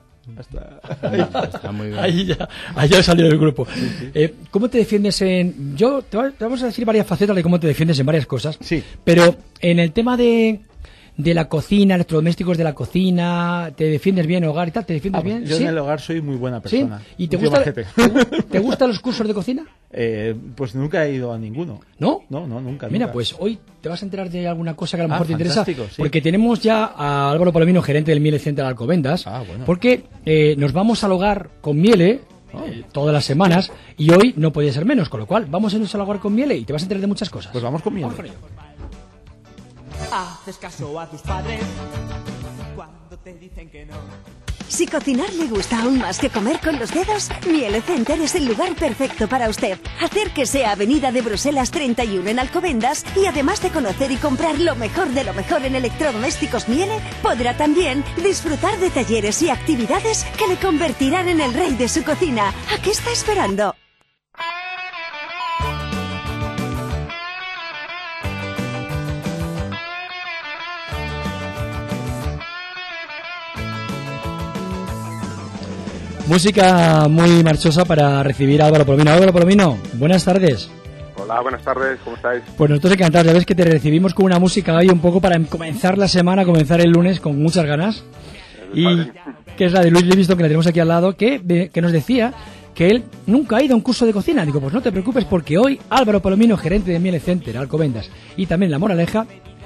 Está muy bien. Ahí ya salió del grupo. ¿Cómo te defiendes te vamos a decir varias facetas de cómo te defiendes en varias cosas. Sí. Pero en el tema de la cocina, electrodomésticos de la cocina, ¿te defiendes bien en el hogar y tal? ¿Te defiendes bien? Yo en el hogar soy muy buena persona. ¿Sí? ¿Y te gustan los cursos de cocina? Pues nunca he ido a ninguno. ¿No? No, nunca. Mira, pues hoy te vas a enterar de alguna cosa que a lo mejor te interesa. Sí. Porque tenemos ya a Álvaro Palomino, gerente del Miele Center Alcobendas. Bueno. Porque nos vamos al hogar con Miele todas las semanas y hoy no podía ser menos. Con lo cual, vamos a irnos al hogar con Miele y te vas a enterar de muchas cosas. Pues vamos con Miele. Haces caso a tus padres cuando te dicen que no. Si cocinar le gusta aún más que comer con los dedos, Miele Center es el lugar perfecto para usted. Acérquese a Avenida de Bruselas 31 en Alcobendas y además de conocer y comprar lo mejor de lo mejor en electrodomésticos Miele, podrá también disfrutar de talleres y actividades que le convertirán en el rey de su cocina. ¿A qué está esperando? Música muy marchosa para recibir a Álvaro Palomino. Álvaro Palomino, buenas tardes. Hola, buenas tardes, ¿cómo estáis? Pues nosotros encantados, ya ves que te recibimos con una música hoy un poco para comenzar la semana, comenzar el lunes con muchas ganas. Y que es la de Luis Livingston, que la tenemos aquí al lado, que nos decía que él nunca ha ido a un curso de cocina. Digo, pues no te preocupes porque hoy Álvaro Palomino, gerente de Miele Center, Alcobendas, y también La Moraleja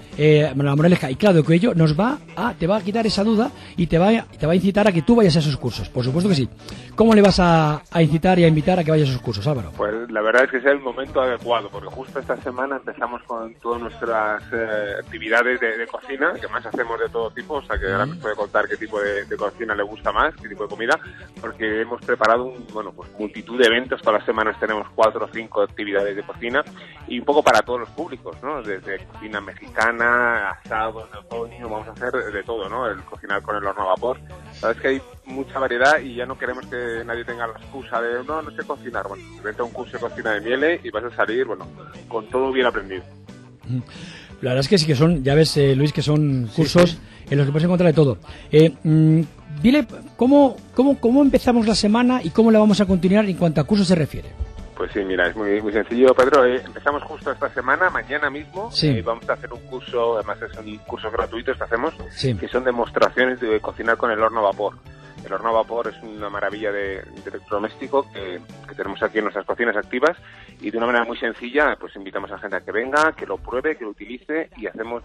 y Claudio Cuello te va a quitar esa duda y te va a incitar a que tú vayas a esos cursos. Por supuesto que sí. ¿Cómo le vas a incitar y a invitar a que vaya a esos cursos, Álvaro? Pues la verdad es que es el momento adecuado, porque justo esta semana empezamos con todas nuestras actividades de cocina, que más hacemos de todo tipo, o sea que ahora me puede contar qué tipo de cocina le gusta más, qué tipo de comida, porque hemos preparado multitud de eventos. Todas las semanas tenemos 4 o 5 actividades de cocina y un poco para todos los públicos, ¿no? Desde cocina mexicana, asados de otoño, vamos a hacer de todo, ¿no? El cocinar con el horno a vapor. Sabes que hay mucha variedad y ya no queremos que nadie tenga la excusa de no sé cocinar. Bueno, vente a un curso de cocina de Miele y vas a salir, con todo bien aprendido. La verdad es que sí que son, ya ves, Luis, que son cursos en los que puedes encontrar de todo. Dile, ¿cómo empezamos la semana y cómo la vamos a continuar en cuanto a cursos se refiere? Pues sí, mira, es muy sencillo, Pedro. Empezamos justo esta semana, mañana mismo. Vamos a hacer un curso, además son cursos gratuitos que hacemos, que son demostraciones de cocinar con el horno a vapor. El horno a vapor es una maravilla de electrodoméstico que tenemos aquí en nuestras cocinas activas, y de una manera muy sencilla pues invitamos a la gente a que venga, que lo pruebe, que lo utilice, y hacemos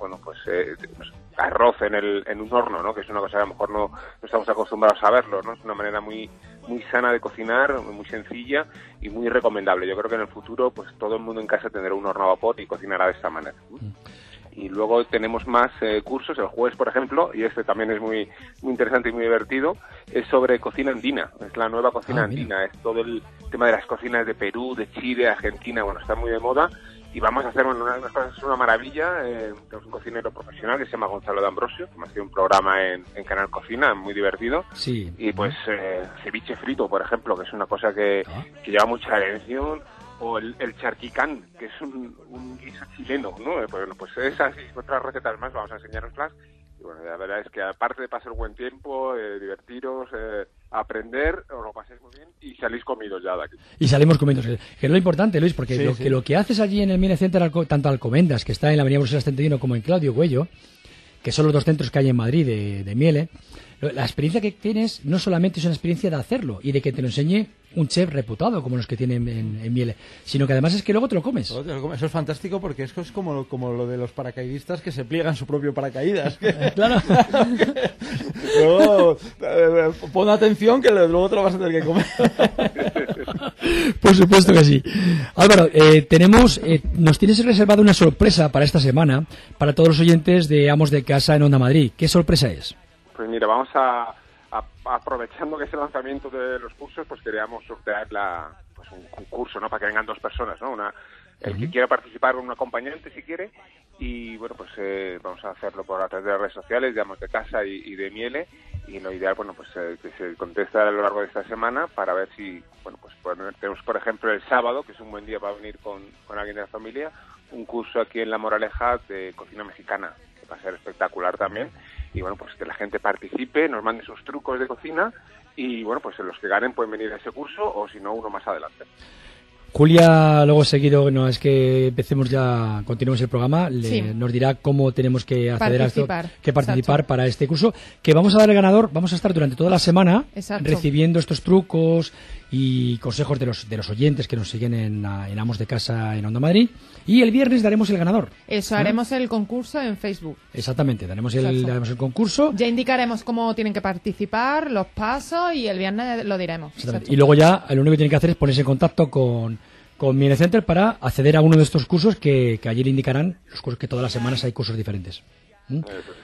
arroz en un horno, ¿no? Que es una cosa que a lo mejor no estamos acostumbrados a verlo, ¿no? Es una manera muy sana de cocinar, muy sencilla y muy recomendable. Yo creo que en el futuro pues todo el mundo en casa tendrá un horno a vapor y cocinará de esta manera. Y luego tenemos más cursos, el jueves, por ejemplo, y este también es muy interesante y muy divertido, es sobre cocina andina, es la nueva cocina andina, es todo el tema de las cocinas de Perú, de Chile, Argentina, está muy de moda, y vamos a hacer una maravilla. Tenemos un cocinero profesional que se llama Gonzalo de Ambrosio, que me ha hecho un programa en Canal Cocina, muy divertido, y pues ceviche frito, por ejemplo, que es una cosa que lleva mucha atención, o el charquicán, que es un guiso chileno, ¿no? Pues esas y otras recetas más vamos a enseñaroslas. Y la verdad es que aparte de pasar buen tiempo, divertiros, aprender, os lo paséis muy bien y salís comidos ya de aquí. Y salimos comidos, que es lo importante, Luis, porque lo que haces allí en el Miele Center, tanto Alcobendas, que está en la avenida Bruselas 31, como en Claudio Cuello, que son los 2 centros que hay en Madrid de Miele, la experiencia que tienes no solamente es una experiencia de hacerlo y de que te lo enseñe un chef reputado como los que tienen en Miele, sino que además es que luego te lo comes. Eso es fantástico, porque es como lo de los paracaidistas que se pliegan su propio paracaídas. Claro. Luego, pon atención que luego te lo vas a tener que comer. Por supuesto que sí. Álvaro, nos tienes reservado una sorpresa para esta semana, para todos los oyentes de Amos de Casa en Onda Madrid. ¿Qué sorpresa es? Pues mira, vamos aprovechando que es el lanzamiento de los cursos, pues queríamos sortear un curso, ¿no? Para que vengan 2 personas, ¿no? El que quiera participar con un acompañante, si quiere, y vamos a hacerlo a través de las redes sociales de Amos de Casa y de Miele, y lo ideal, que se conteste a lo largo de esta semana para ver si, tenemos por ejemplo el sábado, que es un buen día para venir con alguien de la familia, un curso aquí en La Moraleja de cocina mexicana, que va a ser espectacular también. Y que la gente participe, nos mande sus trucos de cocina y los que ganen pueden venir a ese curso, o si no, uno más adelante. Julia, luego seguido, no es que empecemos ya, continuemos el programa, nos dirá cómo tenemos que acceder a esto, que participar para este curso, que vamos a dar el ganador. Vamos a estar durante toda la semana recibiendo estos trucos y consejos de los oyentes que nos siguen en Amos de Casa en Onda Madrid, y el viernes daremos el ganador. Eso, haremos el concurso en Facebook. Exactamente, daremos el concurso. Ya indicaremos cómo tienen que participar, los pasos, y el viernes lo diremos. Y luego ya lo único que tienen que hacer es ponerse en contacto con Miele Center para acceder a uno de estos cursos que allí le indicarán los cursos, que todas las semanas hay cursos diferentes.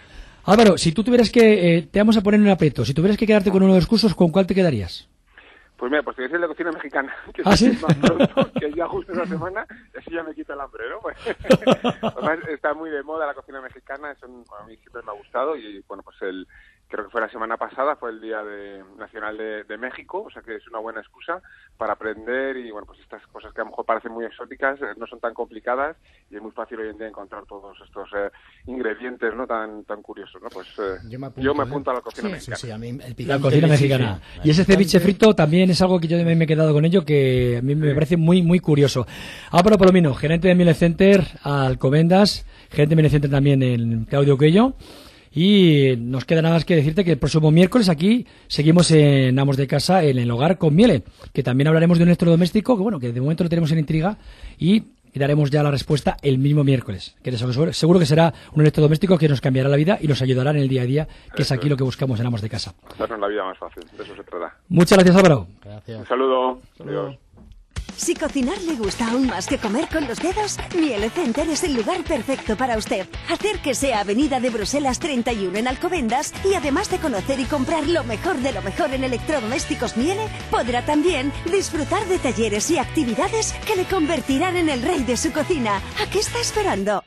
Álvaro, si tú tuvieras que, te vamos a poner en un aprieto, si tuvieras que quedarte con uno de los cursos, ¿con cuál te quedarías? Pues mira, pues te voy a decir el de cocina mexicana, que ¿sí? es más pronto, que ya justo esa semana, así ya me quita el hambre, ¿no? Pues, además está muy de moda la cocina mexicana, a mí siempre me ha gustado y bueno, pues creo que fue la semana pasada, fue el Día Nacional de México, o sea que es una buena excusa para aprender y bueno, pues estas cosas que a lo mejor parecen muy exóticas no son tan complicadas y es muy fácil hoy en día encontrar todos estos ingredientes, ¿no? tan curiosos, ¿no? Pues yo me apunto a la cocina mexicana. Sí, a mí la cocina mexicana. Y ese ceviche frito también es algo que yo me he quedado con ello, que a mí me parece muy muy curioso. Álvaro Palomino, gerente de Miele Center Alcobendas, gerente de Miele Center también en Claudio Cuello. Y nos queda nada más que decirte que el próximo miércoles aquí seguimos en Amos de Casa, en el hogar con Miele, que también hablaremos de un electrodoméstico, que bueno, que de momento lo tenemos en intriga y daremos ya la respuesta el mismo miércoles, que seguro que será un electrodoméstico que nos cambiará la vida y nos ayudará en el día a día, que es aquí lo que buscamos en Amos de Casa. Hacernos la vida más fácil, de eso se trata. Muchas gracias, Álvaro. Gracias. Un saludo. Adiós. Si cocinar le gusta aún más que comer con los dedos, Miele Center es el lugar perfecto para usted. Acérquese a Avenida de Bruselas 31 en Alcobendas y además de conocer y comprar lo mejor de lo mejor en electrodomésticos Miele, podrá también disfrutar de talleres y actividades que le convertirán en el rey de su cocina. ¿A qué está esperando?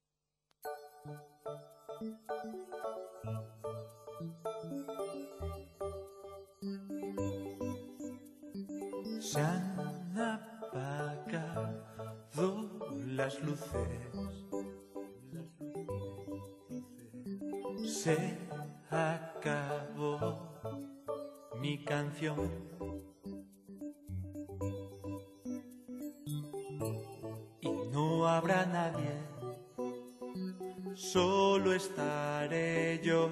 Las luces, se acabó mi canción y no habrá nadie, solo estaré yo,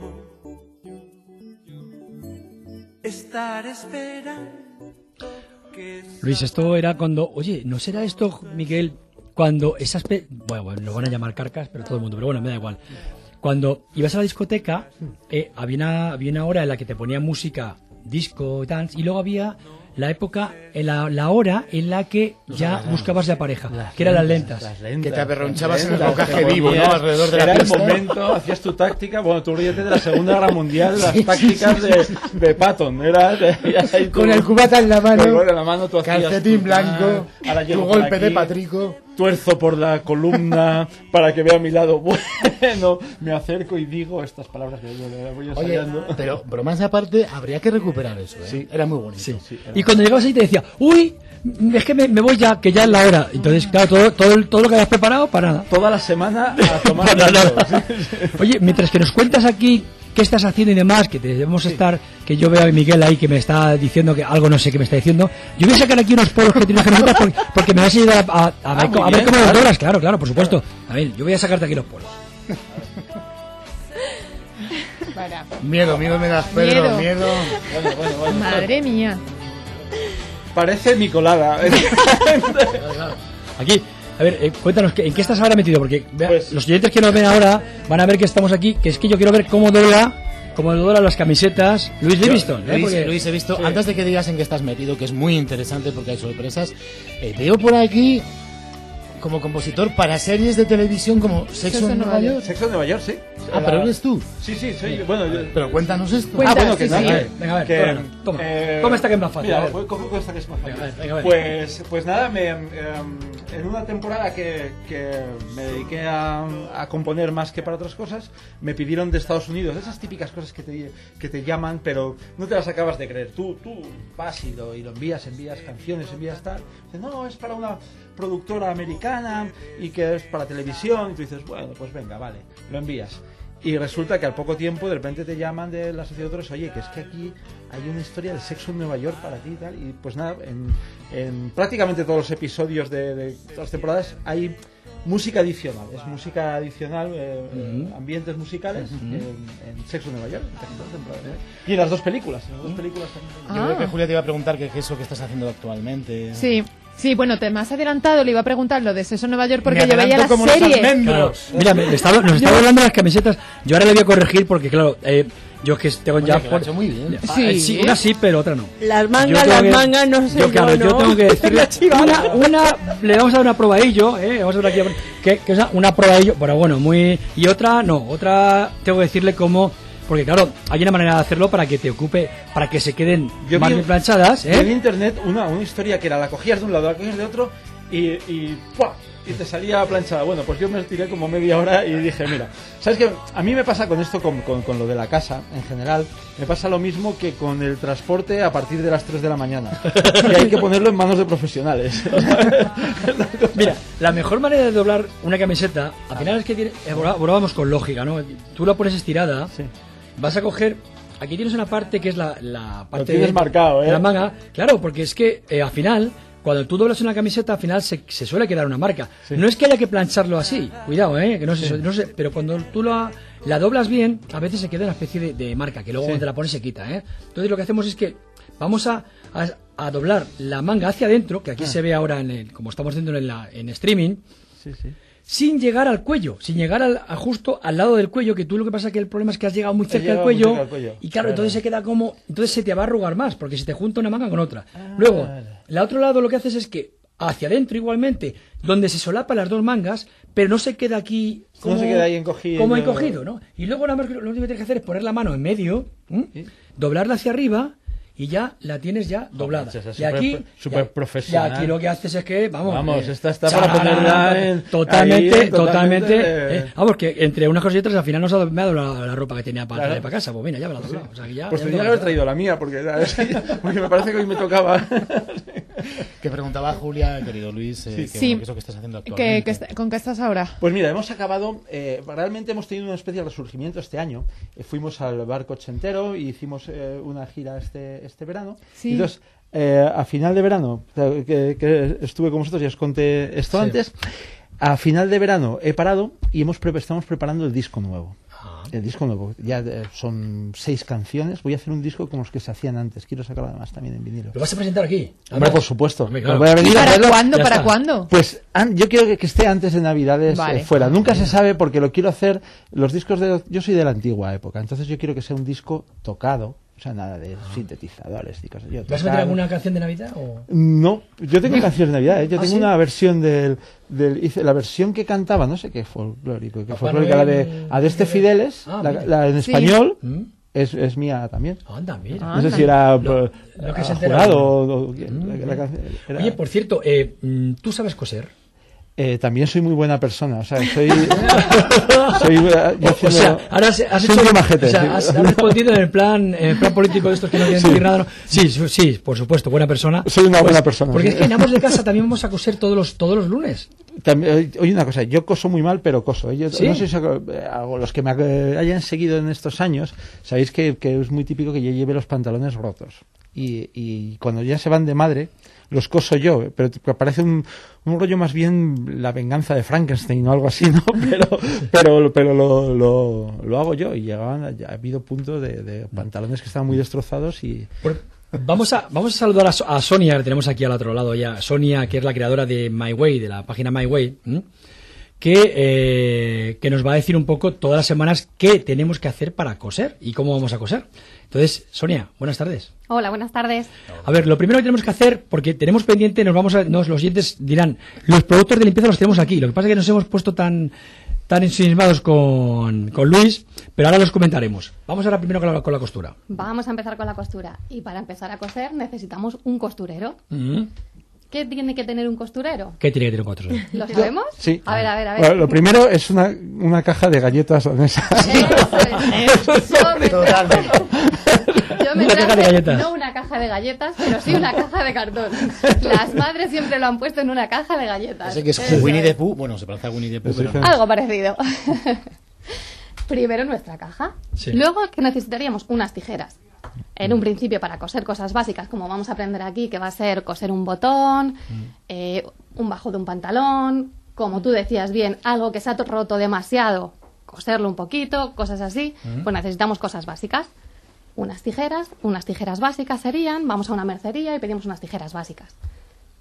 estaré esperando. Luis, esto era cuando, oye, ¿no será esto, Miguel? Cuando esas... Bueno, lo van a llamar carcas, pero todo el mundo, pero bueno, me da igual. Cuando ibas a la discoteca, había una hora en la que te ponían música, disco, dance, y luego había la época, la hora en la que ya buscabas la pareja, que eran las lentas. Que te aperronchabas en el bocaje vivo, ¿no? Alrededor de la pista. Era el momento, hacías tu táctica, bueno, tú ríete de la Segunda Guerra Mundial, las tácticas de Patton, con el cubata en la mano, tú hacías calcetín blanco, tu golpe de Patrico. Tuerzo por la columna para que vea mi lado bueno, me acerco y digo estas palabras que yo le voy ensayando. Oye, pero bromas aparte, habría que recuperar eso, ¿eh? Sí. Era muy bonito. Sí. Y cuando llegabas ahí te decía, uy, es que me voy ya, que ya es la hora. Entonces, claro, todo lo que habías preparado, para nada. Toda la semana a tomar nada. Oye, mientras que nos cuentas aquí qué estás haciendo y demás, que debemos estar, que yo veo a Miguel ahí que me está diciendo que algo no sé qué me está diciendo, yo voy a sacar aquí unos polos que tienes que necesitar porque me vas a ayudar a ver cómo los doblas, claro, por supuesto. A ver, yo voy a sacarte aquí los polos. Miedo me das, Pedro, miedo. Bueno. Madre mía. Parece mi colada. Aquí, a ver, cuéntanos, ¿en qué estás ahora metido? Porque pues, los oyentes que nos ven ahora van a ver que estamos aquí, que es que yo quiero ver cómo dobla las camisetas Luis Livingston. Luis, he visto, sí. Antes de que digas en qué estás metido, que es muy interesante porque hay sorpresas, veo por aquí como compositor para series de televisión como Sexo en Nueva York. Sexo en Nueva York, sí. Ah, pero eres tú. Sí, soy yo. Bueno, pero cuéntanos esto. Bueno, que sí. Venga, a ver, toma esta que es más fácil. Mira, cojo esta que es más fácil. Venga. Pues nada, en una temporada que me dediqué a componer más que para otras cosas, me pidieron de Estados Unidos esas típicas cosas que te llaman, pero no te las acabas de creer. Tú vas y lo envías canciones, envías tal. Dices, no, es para una productora americana y que es para televisión. Y tú dices, bueno, pues venga, vale, lo envías. Y resulta que al poco tiempo de repente te llaman de la sociedad de autores, oye, que es que aquí hay una historia de sexo en Nueva York para ti y tal. Y pues nada, en prácticamente todos los episodios de todas las temporadas hay música adicional. Es música adicional, ambientes musicales en Sexo en Nueva York. Y en las dos películas. Yo creo que Julia te iba a preguntar qué es lo que estás haciendo actualmente. Sí. Sí, bueno, me has adelantado, le iba a preguntar lo de Sexo en Nueva York porque yo veía la serie. Claro. Mira, nos estaba hablando de las camisetas. Yo ahora le voy a corregir porque, claro, yo es que tengo ya... Lo ha hecho muy bien. Sí, una sí, pero otra no. Las mangas no sé. Yo tengo que decirle una le vamos a dar una probadillo, vamos a ver aquí que es una probadillo, pero bueno, muy... Y otra no, otra tengo que decirle cómo... Porque claro, hay una manera de hacerlo para que te ocupe, para que se queden más bien planchadas. Vi en internet una historia que era la cogías de un lado, la cogías de otro y ¡pua! Y te salía planchada. Bueno, pues yo me tiré como media hora y dije, mira, ¿sabes qué? A mí me pasa con esto, con lo de la casa en general, me pasa lo mismo que con el transporte a partir de las 3 de la mañana. Y hay que ponerlo en manos de profesionales. Mira, la mejor manera de doblar una camiseta, al final es que tiene, vamos con lógica, ¿no? Tú la pones estirada. Sí. Vas a coger, aquí tienes una parte que es la parte... Lo tienes marcado, de la manga. Claro, porque es que al final, cuando tú doblas una camiseta, al final se suele quedar una marca. Sí. No es que haya que plancharlo así, cuidado, que no sé, pero cuando tú la doblas bien, a veces se queda una especie de marca, que luego cuando te la pones se quita, Entonces lo que hacemos es que vamos a doblar la manga hacia adentro, que aquí se ve ahora, como estamos viendo en streaming. Sí. Sin llegar al cuello, sin llegar justo al lado del cuello, que tú lo que pasa que el problema es que has llegado muy cerca del cuello, y claro, entonces se queda como, entonces se te va a arrugar más, porque se te junta una manga con otra. Luego, el otro lado lo que haces es que hacia adentro igualmente, donde se solapan las dos mangas, pero no se queda aquí como, no se queda ahí encogido, como encogido, ¿no? Y luego nada más lo único que tienes que hacer es poner la mano en medio, doblarla hacia arriba, y ya la tienes ya doblada. Y aquí super profesional. Y aquí lo que haces es que vamos, esta está para ponerla en totalmente. Vamos, que entre unas cosas y otras al final me ha doblado la ropa que tenía para traer para casa. Pues mira, ya me la he doblado. O sea, pues tenía que haber traído la mía porque me parece que hoy me tocaba. Que preguntaba Julia, querido Luis, ¿qué es lo que estás haciendo actualmente? ¿Con qué estás ahora? Pues mira, hemos acabado, realmente hemos tenido una especie de resurgimiento este año. Fuimos al Barco Ochentero y hicimos una gira este verano. Sí. Entonces, a final de verano, que estuve con vosotros y os conté esto antes, a final de verano he parado y estamos preparando el disco nuevo. El disco nuevo, ya son 6 canciones. Voy a hacer un disco como los que se hacían antes. Quiero sacarlo además también en vinilo. ¿Lo vas a presentar aquí? Hombre, por supuesto. Claro. Voy a venir ¿Para cuándo? Pues yo quiero que esté antes de Navidades fuera. Nunca se sabe porque lo quiero hacer. Los discos yo soy de la antigua época, entonces yo quiero que sea un disco tocado. O sea, nada de sintetizadores y cosas. ¿Vas a meter alguna canción de Navidad? O? No, yo tengo canciones de Navidad. Yo tengo una versión hice la versión que cantaba, no sé qué folclórico, la de Adeste Fideles, la en español. Es mía también. Mira. No sé si era jurado o Oye, por cierto, ¿tú sabes coser? También soy muy buena persona, o sea, has respondido en el plan político de estos que no quieren decir nada. ¿No? Sí, por supuesto, buena persona. Soy una buena persona. Porque es que en Amos de Casa también vamos a coser todos los lunes. Oye, una cosa, yo coso muy mal, pero coso. No sé si los que me hayan seguido en estos años, sabéis que es muy típico que yo lleve los pantalones rotos. Y cuando ya se van de madre, los coso yo, pero parece un rollo más bien la venganza de Frankenstein o algo así, ¿no? Pero lo hago yo, y ha habido puntos de pantalones que estaban muy destrozados y... Vamos a saludar a Sonia, que tenemos aquí al otro lado ya. Sonia, que es la creadora de My Way, de la página My Way, que nos va a decir un poco todas las semanas qué tenemos que hacer para coser y cómo vamos a coser. Entonces, Sonia, buenas tardes. Hola, buenas tardes. A ver, lo primero que tenemos que hacer, porque tenemos pendiente, los oyentes dirán, los productos de limpieza los tenemos aquí. Lo que pasa es que nos hemos puesto tan ensimismados con Luis, pero ahora los comentaremos. Vamos ahora primero con la costura. Vamos a empezar con la costura. Y para empezar a coser necesitamos un costurero. ¿Qué tiene que tener un costurero? ¿Qué tiene que tener un costurero? ¿Lo sabemos? Sí. A ver. Bueno, lo primero es una caja de galletas danesas. Totalmente. Yo me traje, no una caja de galletas, pero sí una caja de cartón. Las madres siempre lo han puesto en una caja de galletas. Ese que es Winnie the Pooh. Bueno, se parece a Winnie the Pooh, pero... Algo parecido. Primero nuestra caja. Sí. Luego que necesitaríamos unas tijeras. En un principio para coser cosas básicas, como vamos a aprender aquí, que va a ser coser un botón, un bajo de un pantalón, como tú decías bien, algo que se ha roto demasiado, coserlo un poquito, cosas así. Pues necesitamos cosas básicas. Unas tijeras básicas serían, vamos a una mercería y pedimos unas tijeras básicas.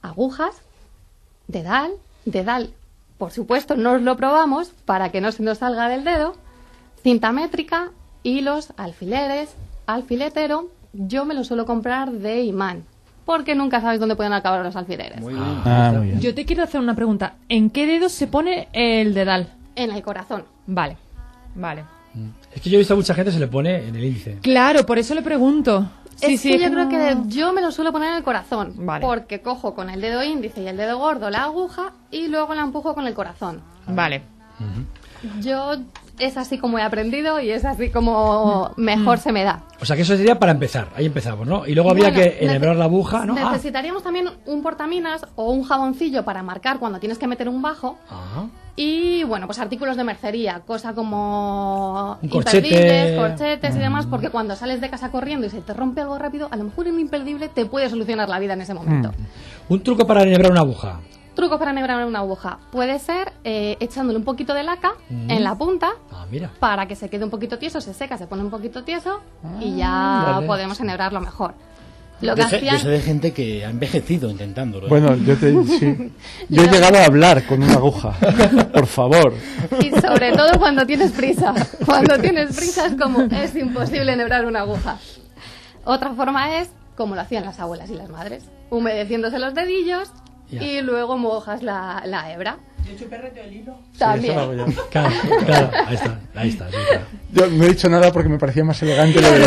agujas, dedal, por supuesto no os lo probamos para que no se nos salga del dedo, cinta métrica, hilos, alfileres, alfiletero. Yo me lo suelo comprar de imán, porque nunca sabes dónde pueden acabar los alfileres. Muy bien. Muy bien. Yo te quiero hacer una pregunta. ¿En qué dedo se pone el dedal? En el corazón. Vale. Es que yo he visto a mucha gente se le pone en el índice. Claro, por eso le pregunto. Yo creo que yo me lo suelo poner en el corazón, porque cojo con el dedo índice y el dedo gordo la aguja y luego la empujo con el corazón. Vale. Yo es así como he aprendido y es así como mejor se me da. O sea que eso sería para empezar, ahí empezamos, ¿no? Y luego habría que enhebrar la aguja, ¿no? Necesitaríamos también un portaminas o un jaboncillo para marcar cuando tienes que meter un bajo. Y bueno, pues artículos de mercería, cosa como imperdibles, corchetes y demás, porque cuando sales de casa corriendo y se te rompe algo rápido, a lo mejor un imperdible te puede solucionar la vida en ese momento. Un truco para enhebrar una aguja. Truco para enhebrar una aguja puede ser echándole un poquito de laca en la punta para que se quede un poquito tieso, se seca, se pone un poquito tieso y ya podemos enhebrarlo mejor. Lo que yo sé de gente que ha envejecido intentándolo. Bueno, yo he llegado a hablar con una aguja. Por favor. Y sobre todo cuando tienes prisa. Cuando tienes prisa es imposible enhebrar una aguja. Otra forma es como lo hacían las abuelas y las madres, humedeciéndose los dedillos y luego mojas la hebra. ¿Y el chuperrete del hilo? También. Claro, ahí está. Sí, claro. Yo no he dicho nada porque me parecía más elegante lo de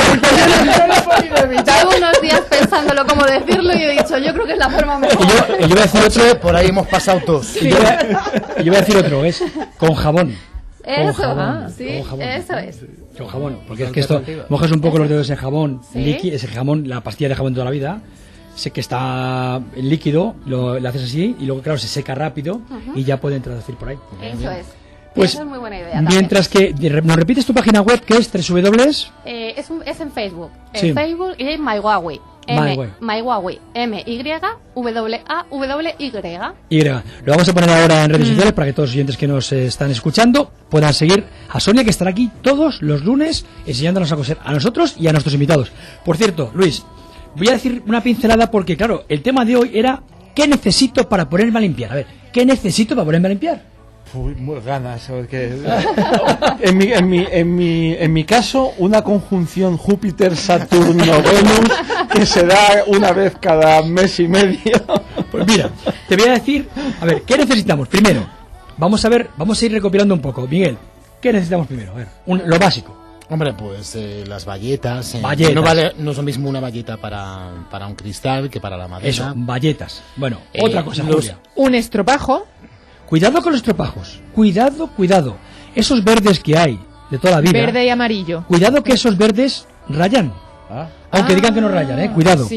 Llevo unos días pensándolo cómo decirlo y he dicho, yo creo que es la forma mejor. Y yo voy a decir otro, por ahí hemos pasado todos. Y yo voy a decir otro, es con jabón. Eso, con jabón, eso es. Con jabón, porque es que esto, mojas un poco los dedos en jabón líquido, ese jabón, la pastilla de jabón toda la vida. Sé que está en líquido, lo haces así y luego, claro, se seca rápido y ya puede introducir por ahí. Eso es. Pues, eso es muy buena idea. Mientras que, ¿nos repites tu página web que es www? Es en Facebook. Sí. En Facebook y en MyWawi. MyWawi. MyWawi. Lo vamos a poner ahora en redes sociales para que todos los oyentes que nos están escuchando puedan seguir a Sonia, que estará aquí todos los lunes enseñándonos a coser a nosotros y a nuestros invitados. Por cierto, Luis, voy a decir una pincelada porque, claro, el tema de hoy era ¿qué necesito para ponerme a limpiar? A ver, ¿qué necesito para ponerme a limpiar? Muy ganas, porque en mi caso, una conjunción Júpiter-Saturno-Venus que se da una vez cada mes y medio. Pues mira, te voy a decir, a ver, ¿qué necesitamos? Primero, vamos a ir recopilando un poco. Miguel, ¿qué necesitamos primero? A ver, lo básico. Hombre, pues las bayetas. No es lo mismo una bayeta para un cristal que para la madera. Eso, bayetas. Bueno, otra cosa, Julia. Un estropajo. Cuidado con los estropajos. Cuidado. Esos verdes que hay de toda la vida. Verde y amarillo. Cuidado que esos verdes rayan. Aunque digan que no rayan, cuidado.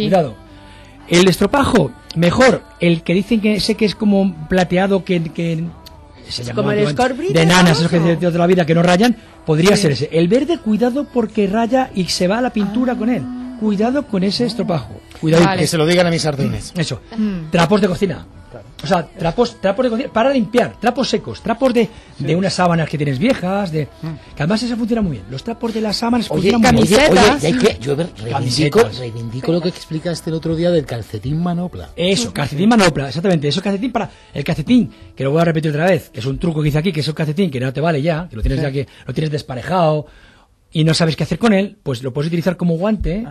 El estropajo, mejor el que dicen que sé que es como plateado que se llama como el escorbrillo de nanas, esos que de toda la vida que no rayan, podría ser ese. El verde, cuidado porque raya y se va la pintura con él. Cuidado con ese estropajo. Cuidado. Que se lo digan a mis sardines. Eso. Trapos de cocina. O sea, trapos de cocina para limpiar, trapos secos, trapos de unas sábanas que tienes viejas, que además eso funciona muy bien. Los trapos de las sábanas funcionan muy bien. Yo reivindico lo que explicaste el otro día del calcetín manopla. Eso, calcetín manopla, exactamente. Eso calcetín para el calcetín, que lo voy a repetir otra vez, que es un truco que hice aquí, que es un calcetín que no te vale ya, que lo tienes ya que lo tienes desparejado y no sabes qué hacer con él, pues lo puedes utilizar como guante.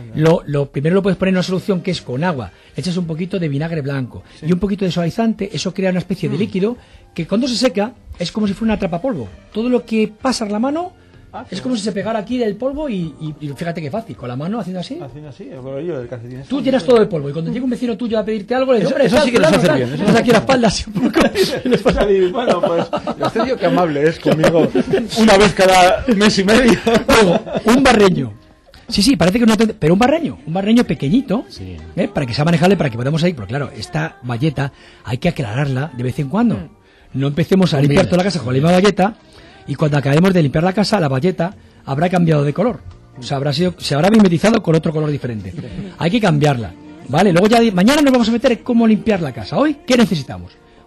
Lo primero lo puedes poner en una solución que es con agua, le echas un poquito de vinagre blanco y un poquito de suavizante, eso crea una especie de líquido que cuando se seca es como si fuera una atrapapolvo. Todo lo que pasa la mano es como si se pegara aquí del polvo y fíjate qué fácil, con la mano haciendo así. El calcetín tú llenas todo el polvo y cuando llega un vecino tuyo a pedirte algo le dices, hombre, eso sí que nos hace bien. Eso aquí la espalda así un poco. Bueno, pues usted digo que amable es conmigo una vez cada mes y medio. Luego, un barreño. Sí, parece que no, pero un barreño pequeñito, para que sea manejable, para que podamos ir, pero claro, esta bayeta hay que aclararla de vez en cuando. No empecemos a limpiar toda la casa con la misma bayeta y cuando acabemos de limpiar la casa, la bayeta habrá cambiado de color. O sea, se habrá mimetizado con otro color diferente. Hay que cambiarla, ¿vale? Luego ya mañana nos vamos a meter en cómo limpiar la casa. Hoy, ¿qué necesitamos?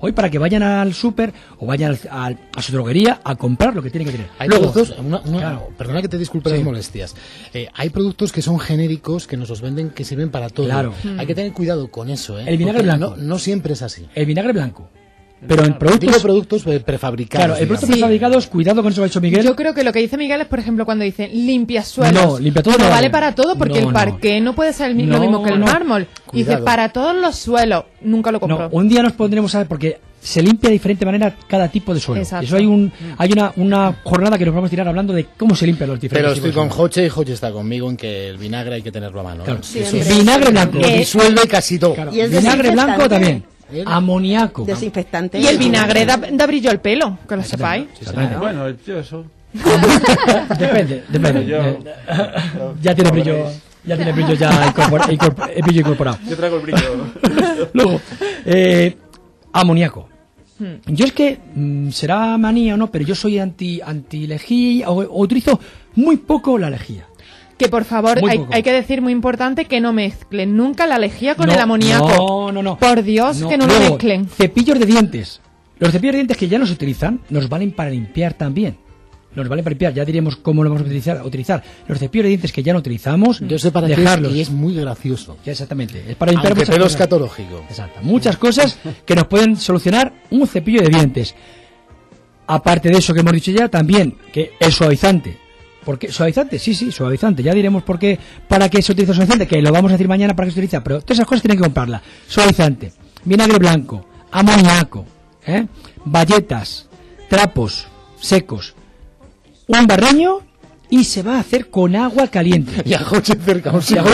hoy para que vayan al súper o vayan a su droguería a comprar lo que tienen que tener. Hay productos, perdona que te disculpe las molestias, hay productos que son genéricos que nos los venden que sirven para todo. Claro. Hay que tener cuidado con eso. El vinagre blanco. No siempre es así. El vinagre blanco. Pero en productos prefabricados. Claro, en productos prefabricados, cuidado con eso que ha hecho Miguel. Yo creo que lo que dice Miguel es, por ejemplo, cuando dice limpia suelos. No, limpia todo. No vale para todo, porque el parqué no puede ser lo mismo que el mármol. Dice, para todos los suelos. Nunca lo compró. No, un día nos pondremos a ver, porque se limpia de diferente manera cada tipo de suelo. Exacto. Eso hay una jornada que nos vamos a tirar hablando de cómo se limpian los diferentes. Pero estoy con Joche y Joche está conmigo en que el vinagre hay que tenerlo a mano. Claro. Vinagre blanco. Lo disuelve casi todo. Claro. Vinagre blanco también. Amoníaco. Desinfectante. Y el vinagre da brillo al pelo, que lo sepáis. Bueno, yo eso... Depende. Ya tiene brillo. Ya tiene brillo incorporado. Yo traigo el brillo. Luego, amoníaco. Yo es que, será manía o no, pero yo soy anti-lejía o utilizo muy poco la lejía. Que por favor, hay que decir muy importante que no mezclen nunca la lejía con el amoníaco. No. Por Dios, que no lo mezclen. Cepillos de dientes. Los cepillos de dientes que ya no se utilizan nos valen para limpiar también. Nos valen para limpiar, ya diremos cómo lo vamos a utilizar. Los cepillos de dientes que ya no utilizamos, yo sé para dejarlos. Qué es, y es muy gracioso. Ya, exactamente. Es para limpiar muchas pelo cosas. escatológico. Exacto. Muchas cosas que nos pueden solucionar un cepillo de dientes. Aparte de eso que hemos dicho ya, también que el suavizante. ¿Por qué? ¿Suavizante? Sí, suavizante. Ya diremos por qué, para qué se utiliza suavizante, que lo vamos a decir mañana para qué se utiliza. Pero todas esas cosas tienen que comprarla. Suavizante, vinagre blanco, amoníaco, bayetas, trapos secos, un barreño y se va a hacer con agua caliente. Y a Joche cerca.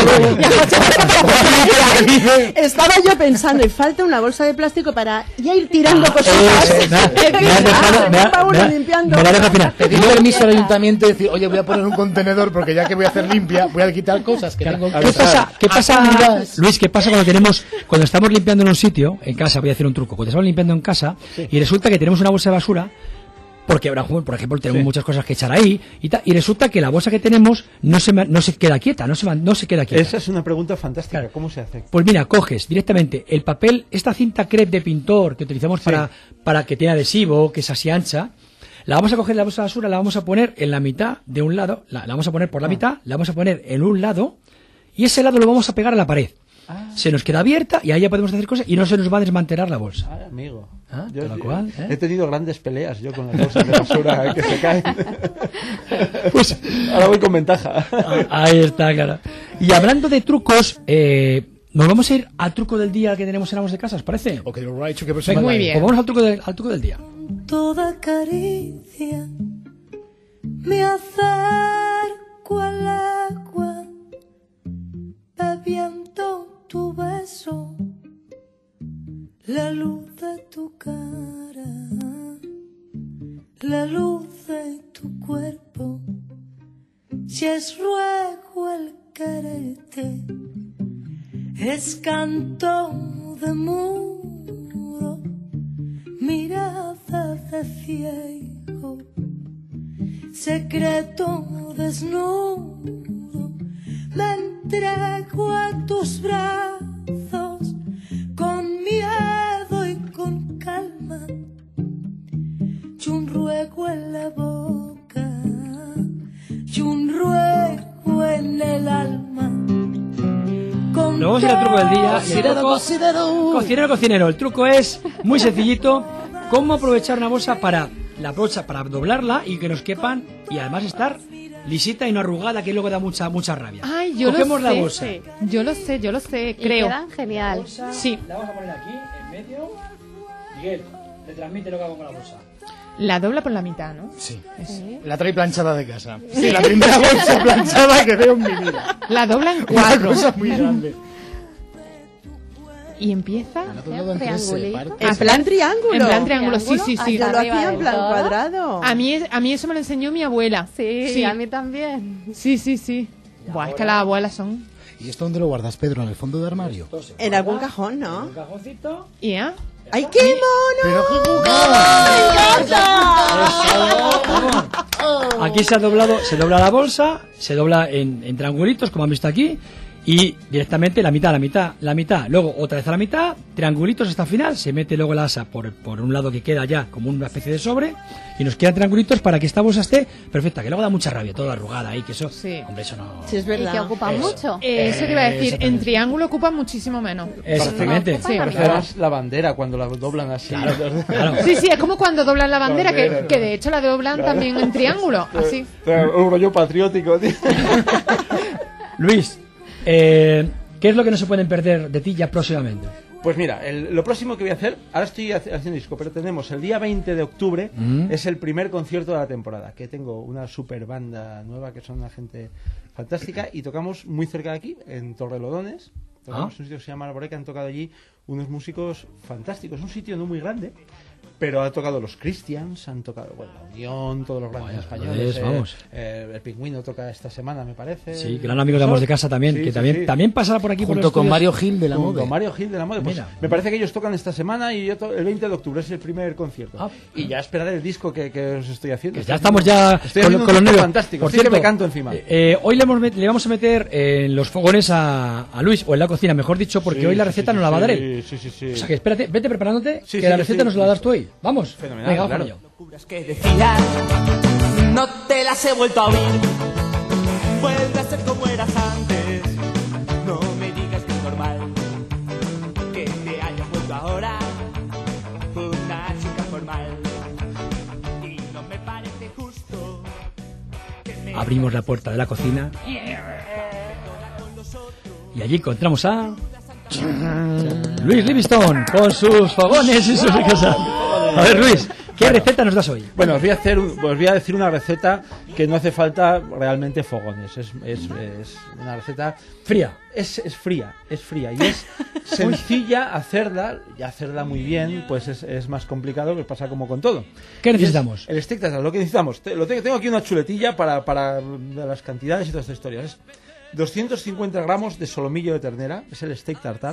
Estaba yo pensando, y falta una bolsa de plástico para ya ir tirando cositas. Me la deja final. Pedir permiso al ayuntamiento y decir, oye, voy a poner un contenedor porque ya que voy a hacer limpia, voy a quitar cosas que tengo. ¿Qué pasa, Luis? ¿Qué pasa cuando estamos limpiando en un sitio, en casa? Voy a hacer un truco. Cuando estamos limpiando en casa y resulta que tenemos una bolsa de basura, porque ahora, por ejemplo, tenemos muchas cosas que echar ahí y resulta que la bolsa que tenemos no se queda quieta, no se queda quieta. Esa es una pregunta fantástica. Claro. ¿Cómo se hace? Pues mira, coges directamente el papel, esta cinta crepe de pintor que utilizamos para que tiene adhesivo, que es así ancha. La vamos a coger la bolsa de basura, la vamos a poner en la mitad de un lado, la vamos a poner por la mitad, la vamos a poner en un lado y ese lado lo vamos a pegar a la pared. Se nos queda abierta y ahí ya podemos hacer cosas y no se nos va a desmantelar la bolsa. Ay, amigo. Yo he tenido grandes peleas yo con las bolsas de basura que se caen. Pues ahora voy con ventaja. Ahí está, claro. Y hablando de trucos, nos vamos a ir al truco del día que tenemos en Amos de Casa, ¿os parece? Okay, right, muy bien. Pues vamos al truco del día. Toda caricia me acerco al agua, bebiendo tu beso, la luz de tu cara, la luz de tu cuerpo. Si es ruego el quererte, es canto de mudo, mirada de ciego, secreto desnudo. Me entrego a tus brazos con miedo y con calma, y un ruego en la boca y un ruego en el alma. Nos vamos a ir al truco del día. Cocinero. El truco es muy sencillito. Cómo aprovechar una bolsa para doblarla y que nos quepan y además estar lisita y no arrugada, que luego da mucha rabia. Ay, Cogemos la bolsa. Yo lo sé, creo. Quedan genial. Sí. La vamos a poner aquí, en medio. Miguel, te transmite lo que hago con la bolsa. La dobla por la mitad, ¿no? Sí. La trae planchada de casa. Sí, la primera bolsa planchada que veo en mi vida. La dobla en 4. Una cosa muy grande. Y empieza en plan triángulo. En plan triángulo, sí. Yo lo hacía en plan cuadrado. A mí eso me lo enseñó mi abuela. Sí, a mí también. Sí. Buah, es que las abuelas son... ¿Y esto dónde lo guardas, Pedro? ¿En el fondo de armario? En algún cajón, ¿no? En un cajoncito. ¿Ya? ¡Ay, qué mono! Aquí se dobla la bolsa, se dobla en triangulitos, como han visto aquí, Y directamente la mitad. Luego otra vez a la mitad, triangulitos hasta el final, se mete luego la asa por un lado que queda ya como una especie de sobre, y nos quedan triangulitos para que esta bolsa esté perfecta, que luego da mucha rabia, toda arrugada ahí, que eso, hombre, eso no... Sí, es verdad. Y que ocupa mucho. Eso te iba a decir, en triángulo ocupa muchísimo menos. Exactamente. Sí, parece más la bandera cuando la doblan así. Claro. Sí, es como cuando doblan la bandera, que de hecho la doblan también en triángulo, así. Un rollo patriótico, tío. Luis, ¿qué es lo que no se pueden perder de ti ya próximamente? Pues mira, lo próximo que voy a hacer, ahora estoy haciendo disco, pero tenemos el día 20 de octubre, es el primer concierto de la temporada, que tengo una super banda nueva, que son una gente fantástica, y tocamos muy cerca de aquí, en Torrelodones, tocamos un sitio que se llama Arboreca, han tocado allí unos músicos fantásticos, es un sitio no muy grande, pero ha tocado los Christians, han tocado, bueno, la Unión, todos los grandes españoles. Vamos. El Pingüino toca esta semana, me parece. Sí, gran amigo de Amos de Casa también, sí, que sí, también pasará por aquí. Junto con Mario Gil de la Mode. Con Mario Gil de la Mode. Pues me parece que ellos tocan esta semana y el 20 de octubre es el primer concierto. Y ya esperaré el disco que os estoy haciendo. Que ya estamos ya con los nervios. Fantástico. Por cierto, que me canto encima. Hoy le vamos a meter en los fogones a Luis, o en la cocina, mejor dicho, porque hoy la receta nos la va a dar él. Sí. O sea que espérate, vete preparándote, que la receta nos la das tú hoy. Vamos. Fenomenal. Venga, claro. Locuras que decías, no te las he vuelto a oír. Vuelve a ser como eras antes. No me digas que es normal que te hayas vuelto ahora una chica formal. Y no me parece justo que me... Abrimos la puerta de la cocina y allí encontramos a Luis Livingstone con sus fogones y sus cosas. A ver, Luis, ¿qué receta nos das hoy? Bueno, os voy a decir una receta que no hace falta realmente fogones. Es una receta fría. Es fría y es sencilla hacerla muy bien, pues es más complicado, que pasa como con todo. ¿Qué necesitamos? El steak tartar, lo que necesitamos. Tengo aquí una chuletilla para las cantidades y todas estas historias. Es 250 gramos de solomillo de ternera, es el steak tartar.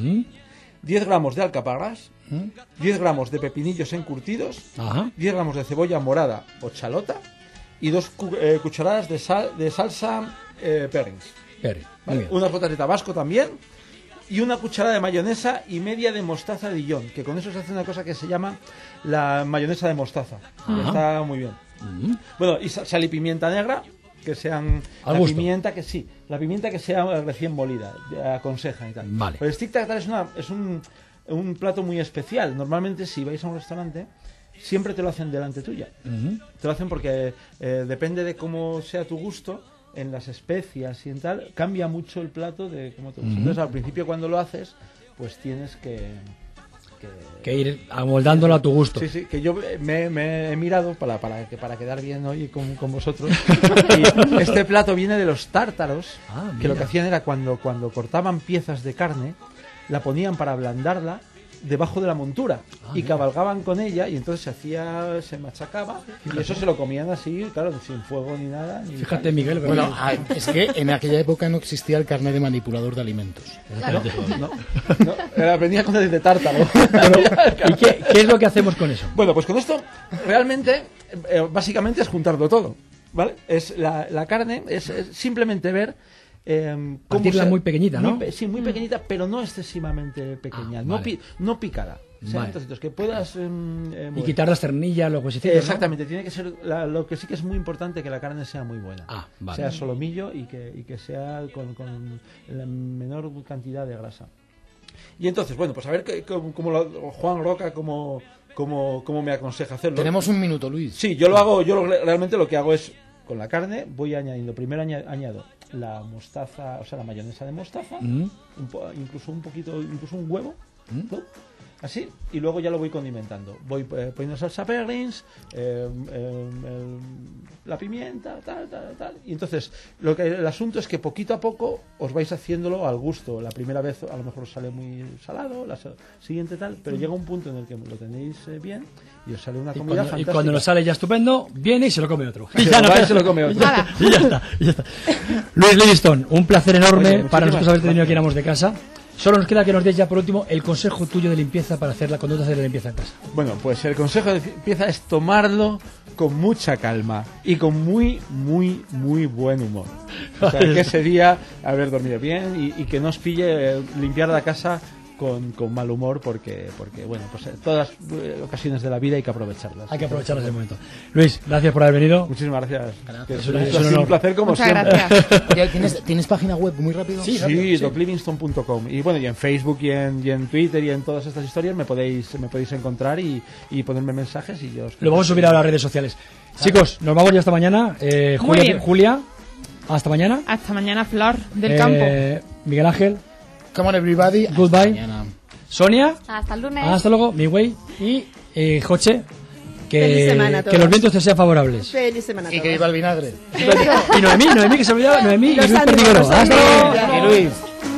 10 gramos de alcaparras, 10 gramos de pepinillos encurtidos, 10 gramos de cebolla morada o chalota y 2 cucharadas de salsa Perrins. ¿Vale? Unas gotas de tabasco también y una cucharada de mayonesa y media de mostaza de Dijon, que con eso se hace una cosa que se llama la mayonesa de mostaza. Está muy bien. Bueno, y sal y pimienta negra, que sean la pimienta que sea recién molida, aconsejan y tal. Vale. Pero el steak tartar es un plato muy especial. Normalmente si vais a un restaurante siempre te lo hacen delante tuya. Te lo hacen porque depende de cómo sea tu gusto en las especias y en tal, cambia mucho el plato de cómo te gusta. Entonces al principio cuando lo haces pues tienes que ir amoldándolo a tu gusto. Sí, que yo me he mirado para quedar bien hoy con vosotros. Y este plato viene de los tártaros, que lo que hacían era cuando cortaban piezas de carne, la ponían para ablandarla debajo de la montura y cabalgaban con ella y entonces se machacaba. Fíjate. Y eso se lo comían así, claro, sin fuego ni nada. Fíjate, Miguel. Bueno, es que en aquella época no existía el carnet de manipulador de alimentos. Claro. Venía con el de tártaro. ¿Y qué es lo que hacemos con eso? Bueno, pues con esto realmente, básicamente es juntarlo todo, ¿vale? Es la carne, es simplemente ver partirla muy pequeñita, ¿no? Sí, muy pequeñita, pero no excesivamente pequeña, vale. no picada. Vale. Entonces, que puedas y quitar las ternillas, los huesecitos, exactamente, ¿no? Tiene que ser lo que sí que es muy importante, que la carne sea muy buena, vale. Sea solomillo y que sea con la menor cantidad de grasa. Y entonces, bueno, pues a ver Juan Roca como me aconseja hacerlo. Tenemos un minuto, Luis. Sí, yo realmente lo que hago es, con la carne voy añadiendo, primero añado la mostaza, o sea, la mayonesa de mostaza, incluso un huevo, ¿no? Así, y luego ya lo voy condimentando. Voy poniendo salsa Perrins, la pimienta, tal. Y entonces, el asunto es que poquito a poco os vais haciéndolo al gusto. La primera vez a lo mejor os sale muy salado, la siguiente tal, pero llega un punto en el que lo tenéis bien y os sale una comida fantástica. Y cuando nos sale ya estupendo, viene y se lo come otro. Y se lo come otro. Y ya está. Luis Livingstone, un placer enorme para nosotros haberte tenido aquí en Amos de Casa. Solo nos queda que nos des ya por último el consejo tuyo de limpieza para hacer la conducta de la limpieza en casa. Bueno, pues el consejo de limpieza es tomarlo con mucha calma y con muy, muy, muy buen humor. O sea, que ese día haber dormido bien y que no os pille limpiar la casa con mal humor porque bueno, pues todas las ocasiones de la vida hay que aprovecharlas. Hay que aprovecharlas el momento. Luis, gracias por haber venido. Muchísimas gracias. Es un placer como Muchas siempre. Gracias. ¿Tienes página web muy rápido? Sí, doclivingston.com. Y bueno, y en Facebook y en Twitter y en todas estas historias me podéis encontrar y ponerme mensajes y yo os... Lo vamos a subir a las redes sociales. Chicos, nos vamos ya hasta mañana. Julia, hasta mañana. Hasta mañana, Flor del Campo. Miguel Ángel. Come on everybody. Goodbye. Sonia. Hasta el lunes. Hasta luego. Mi güey. Y Joche. Feliz semana a todos. Que los vientos te sean favorables. Feliz semana a todos. Y que viva el vinagre. Y Noemí que se olvidaba. Noemí y Luis Los Perdigoro. ánimos, Hasta luego. Y Luis.